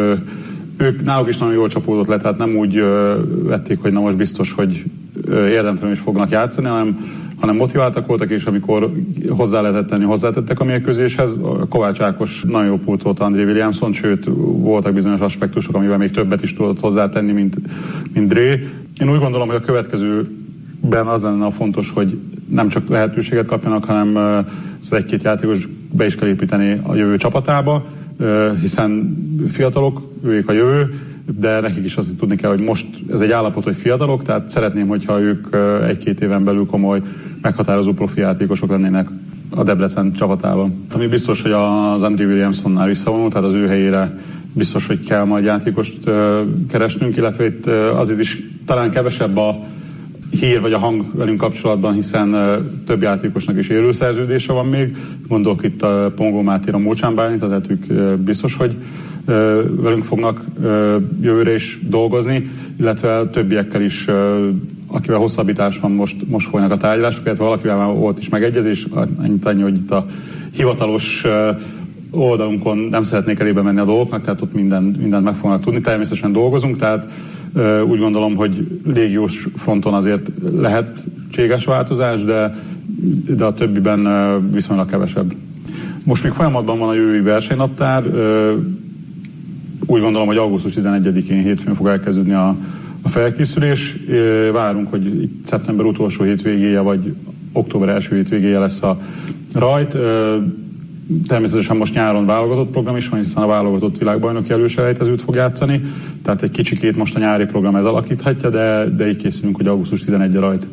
ők náluk is nagyon jól csapódott le, tehát nem úgy vették, hogy na most biztos, hogy érdemtelenül is fognak játszani, hanem motiváltak voltak, és amikor hozzá lehetett tenni, hozzátettek a mérkőzéshez. Kovács Ákos nagyon jó pótolt André Williamson, sőt voltak bizonyos aspektusok, amivel még többet is tudott hozzátenni, mint Dré. Én úgy gondolom, hogy a következőben az lenne a fontos, hogy nem csak lehetőséget kapjanak, hanem az 1-2 játékos be is kell építeni a jövő csapatába, hiszen fiatalok, ők a jövő, de nekik is azt tudni kell, hogy most ez egy állapot, hogy fiatalok, tehát szeretném, hogyha ők 1-2 éven belül komoly, meghatározó profi játékosok lennének a Debrecen csapatában. Ami biztos, hogy az André Williamsonnál visszavonult, tehát az ő helyére biztos, hogy kell majd játékost keresnünk, illetve itt azért is talán kevesebb a hír vagy a hang velünk kapcsolatban, hiszen több játékosnak is élőszerződése van még. Gondolok itt a Pongó Mátéra, Mócsán Bálint, tehát ők biztos, hogy velünk fognak jövőre is dolgozni, illetve többiekkel is, akivel hosszabbítás van, most folynak a tárgyalások, illetve valakivel már volt is megegyezés, annyi, hogy itt a hivatalos oldalunkon nem szeretnék elébe menni a dolgoknak, tehát ott mindent meg fognak tudni. Természetesen dolgozunk, tehát úgy gondolom, hogy légiós fronton azért lehetséges változás, de a többiben viszonylag kevesebb. Most még folyamatban van a jövői versenynaptár. Úgy gondolom, hogy augusztus 11-én hétfőn fog elkezdődni a felkészülés. Várunk, hogy itt szeptember utolsó hétvégéje, vagy október első hétvégéje lesz a rajt. Természetesen most nyáron válogatott program is van, hiszen a válogatott világbajnoki előselejtezőt fog játszani, tehát egy kicsikét most a nyári program ez alakíthatja, de így készülünk, hogy augusztus 11 rajt.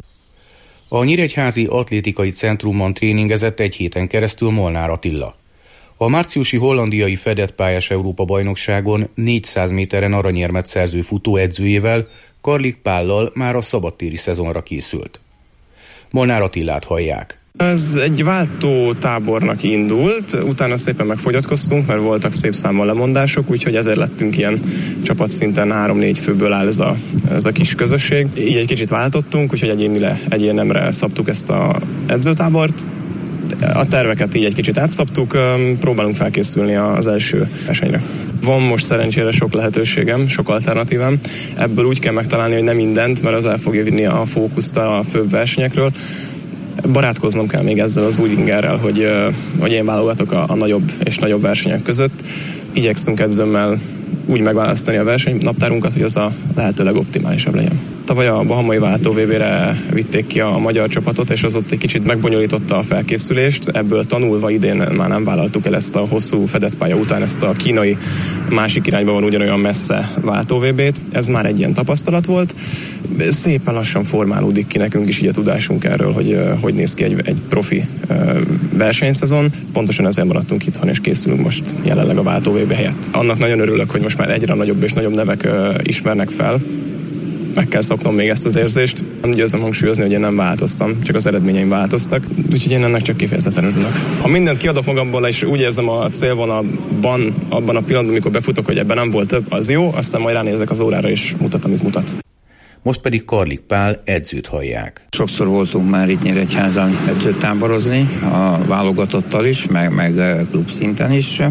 A Nyíregyházi Atlétikai Centrumban tréningezett egy héten keresztül Molnár Attila. A márciusi hollandiai fedett pályás Európa-bajnokságon 400 méteren aranyérmet szerző futóedzőjével, Karlik Pállal már a szabadtéri szezonra készült. Molnár Attilát hallják. Ez egy váltó tábornak indult, utána szépen megfogyatkoztunk, mert voltak szép számmal lemondások, úgyhogy ezért lettünk ilyen csapatszinten 3-4 főből áll ez a kis közösség. Így egy kicsit váltottunk, úgyhogy egyénemre szabtuk ezt az edzőtábort. A terveket így egy kicsit átszabtuk, próbálunk felkészülni az első versenyre. Van most szerencsére sok lehetőségem, sok alternatívám. Ebből úgy kell megtalálni, hogy nem mindent, mert az el fogja vinni a fókuszt a főbb versenyekről. Barátkoznom kell még ezzel az új ingerrel, hogy én válogatok a nagyobb és nagyobb versenyek között. Igyekszünk edzőmmel úgy megválasztani a versenynaptárunkat, hogy az a lehető legoptimálisabb legyen. Tavaly a bahamai váltó VB-re vitték ki a magyar csapatot, és az ott egy kicsit megbonyolította a felkészülést. Ebből tanulva idén már nem vállaltuk el ezt a hosszú fedett pálya után, ezt a kínai másik irányba van ugyanolyan messze váltó VB-t. Ez már egy ilyen tapasztalat volt. Szépen lassan formálódik ki nekünk is így a tudásunk erről, hogy néz ki egy profi versenyszezon. Pontosan ezért maradtunk itthon, és készülünk most jelenleg a váltó VB helyett. Annak nagyon örülök, hogy most már egyre nagyobb és nagyobb nevek ismernek fel. Meg kell szoknom még ezt az érzést. Nem győzöm hangsúlyozni, hogy én nem változtam, csak az eredményeim változtak. Úgyhogy én ennek csak kifejezetten örülök. Ha mindent kiadok magamból, és úgy érzem a célvonalban, abban a pillanatban, amikor befutok, hogy ebben nem volt több, az jó, aztán majd ránézek az órára, és mutat, amit mutat. Most pedig Karlik Pál edzőt hallják. Sokszor voltunk már itt Nyíregyházán edzőtáborozni, a válogatottal is, meg klubszinten is.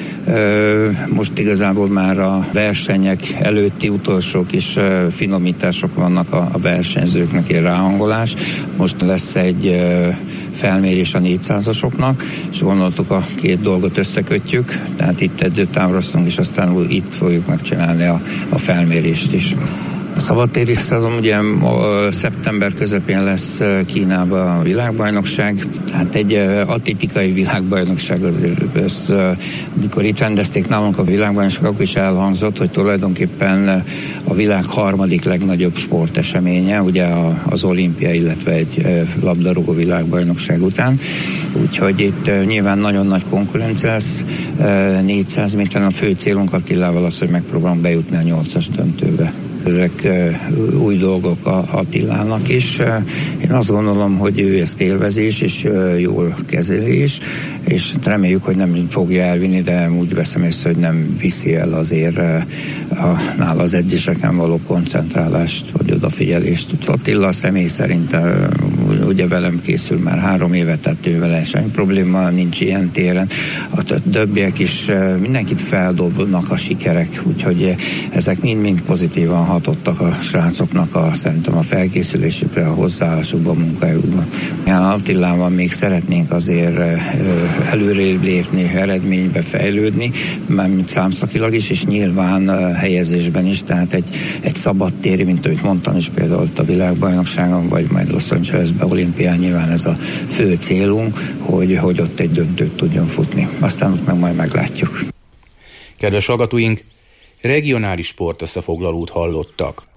Most igazából már a versenyek előtti utolsó kis finomítások vannak a versenyzőknek, egy ráhangolás. Most lesz egy felmérés a 400-asoknak, és gondoltuk a két dolgot összekötjük, tehát itt edzőtáboroztunk, és aztán itt fogjuk megcsinálni a felmérést is. A szabadtéri szezon ugye szeptember közepén lesz Kínában a világbajnokság. Hát egy atlétikai világbajnokság azért, amikor itt rendezték nálunk a világbajnokság, akkor is elhangzott, hogy tulajdonképpen a világ harmadik legnagyobb sporteseménye, ugye az olimpia, illetve egy labdarúgó világbajnokság után. Úgyhogy itt nyilván nagyon nagy konkurencia lesz, 400 méteren. A fő célunk Attilával az, hogy megpróbálunk bejutni a 8-as döntőbe. Ezek új dolgok Attilának is. Én azt gondolom, hogy ő ezt élvezés és jól kezelés, és reméljük, hogy nem fogja elvinni, de úgy veszem észre, hogy nem viszi el azért nála az edzéseken való koncentrálást, vagy odafigyelést. Attila személy szerint ugye velem készül már 3 éve, tehát ő vele semmi probléma nincs ilyen téren. A többiek is mindenkit feldobnak a sikerek, úgyhogy ezek mind-mind pozitívan hatottak a srácoknak szerintem a felkészülésükre, a hozzáállásukban, a munkájukban. Attilával még szeretnénk azért előrébb lépni, eredménybe fejlődni, mármint számszakilag is, és nyilván helyezésben is, tehát egy szabadtéri, mint ahogy mondtam is például a világbajnokságon, vagy majd Los Angelesben olimpián, nyilván ez a fő célunk, hogy ott egy döntőt tudjon futni. Aztán ott meg majd meglátjuk. Kedves hallgatóink, regionális sportösszefoglalót hallottak.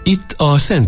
Itt a Szent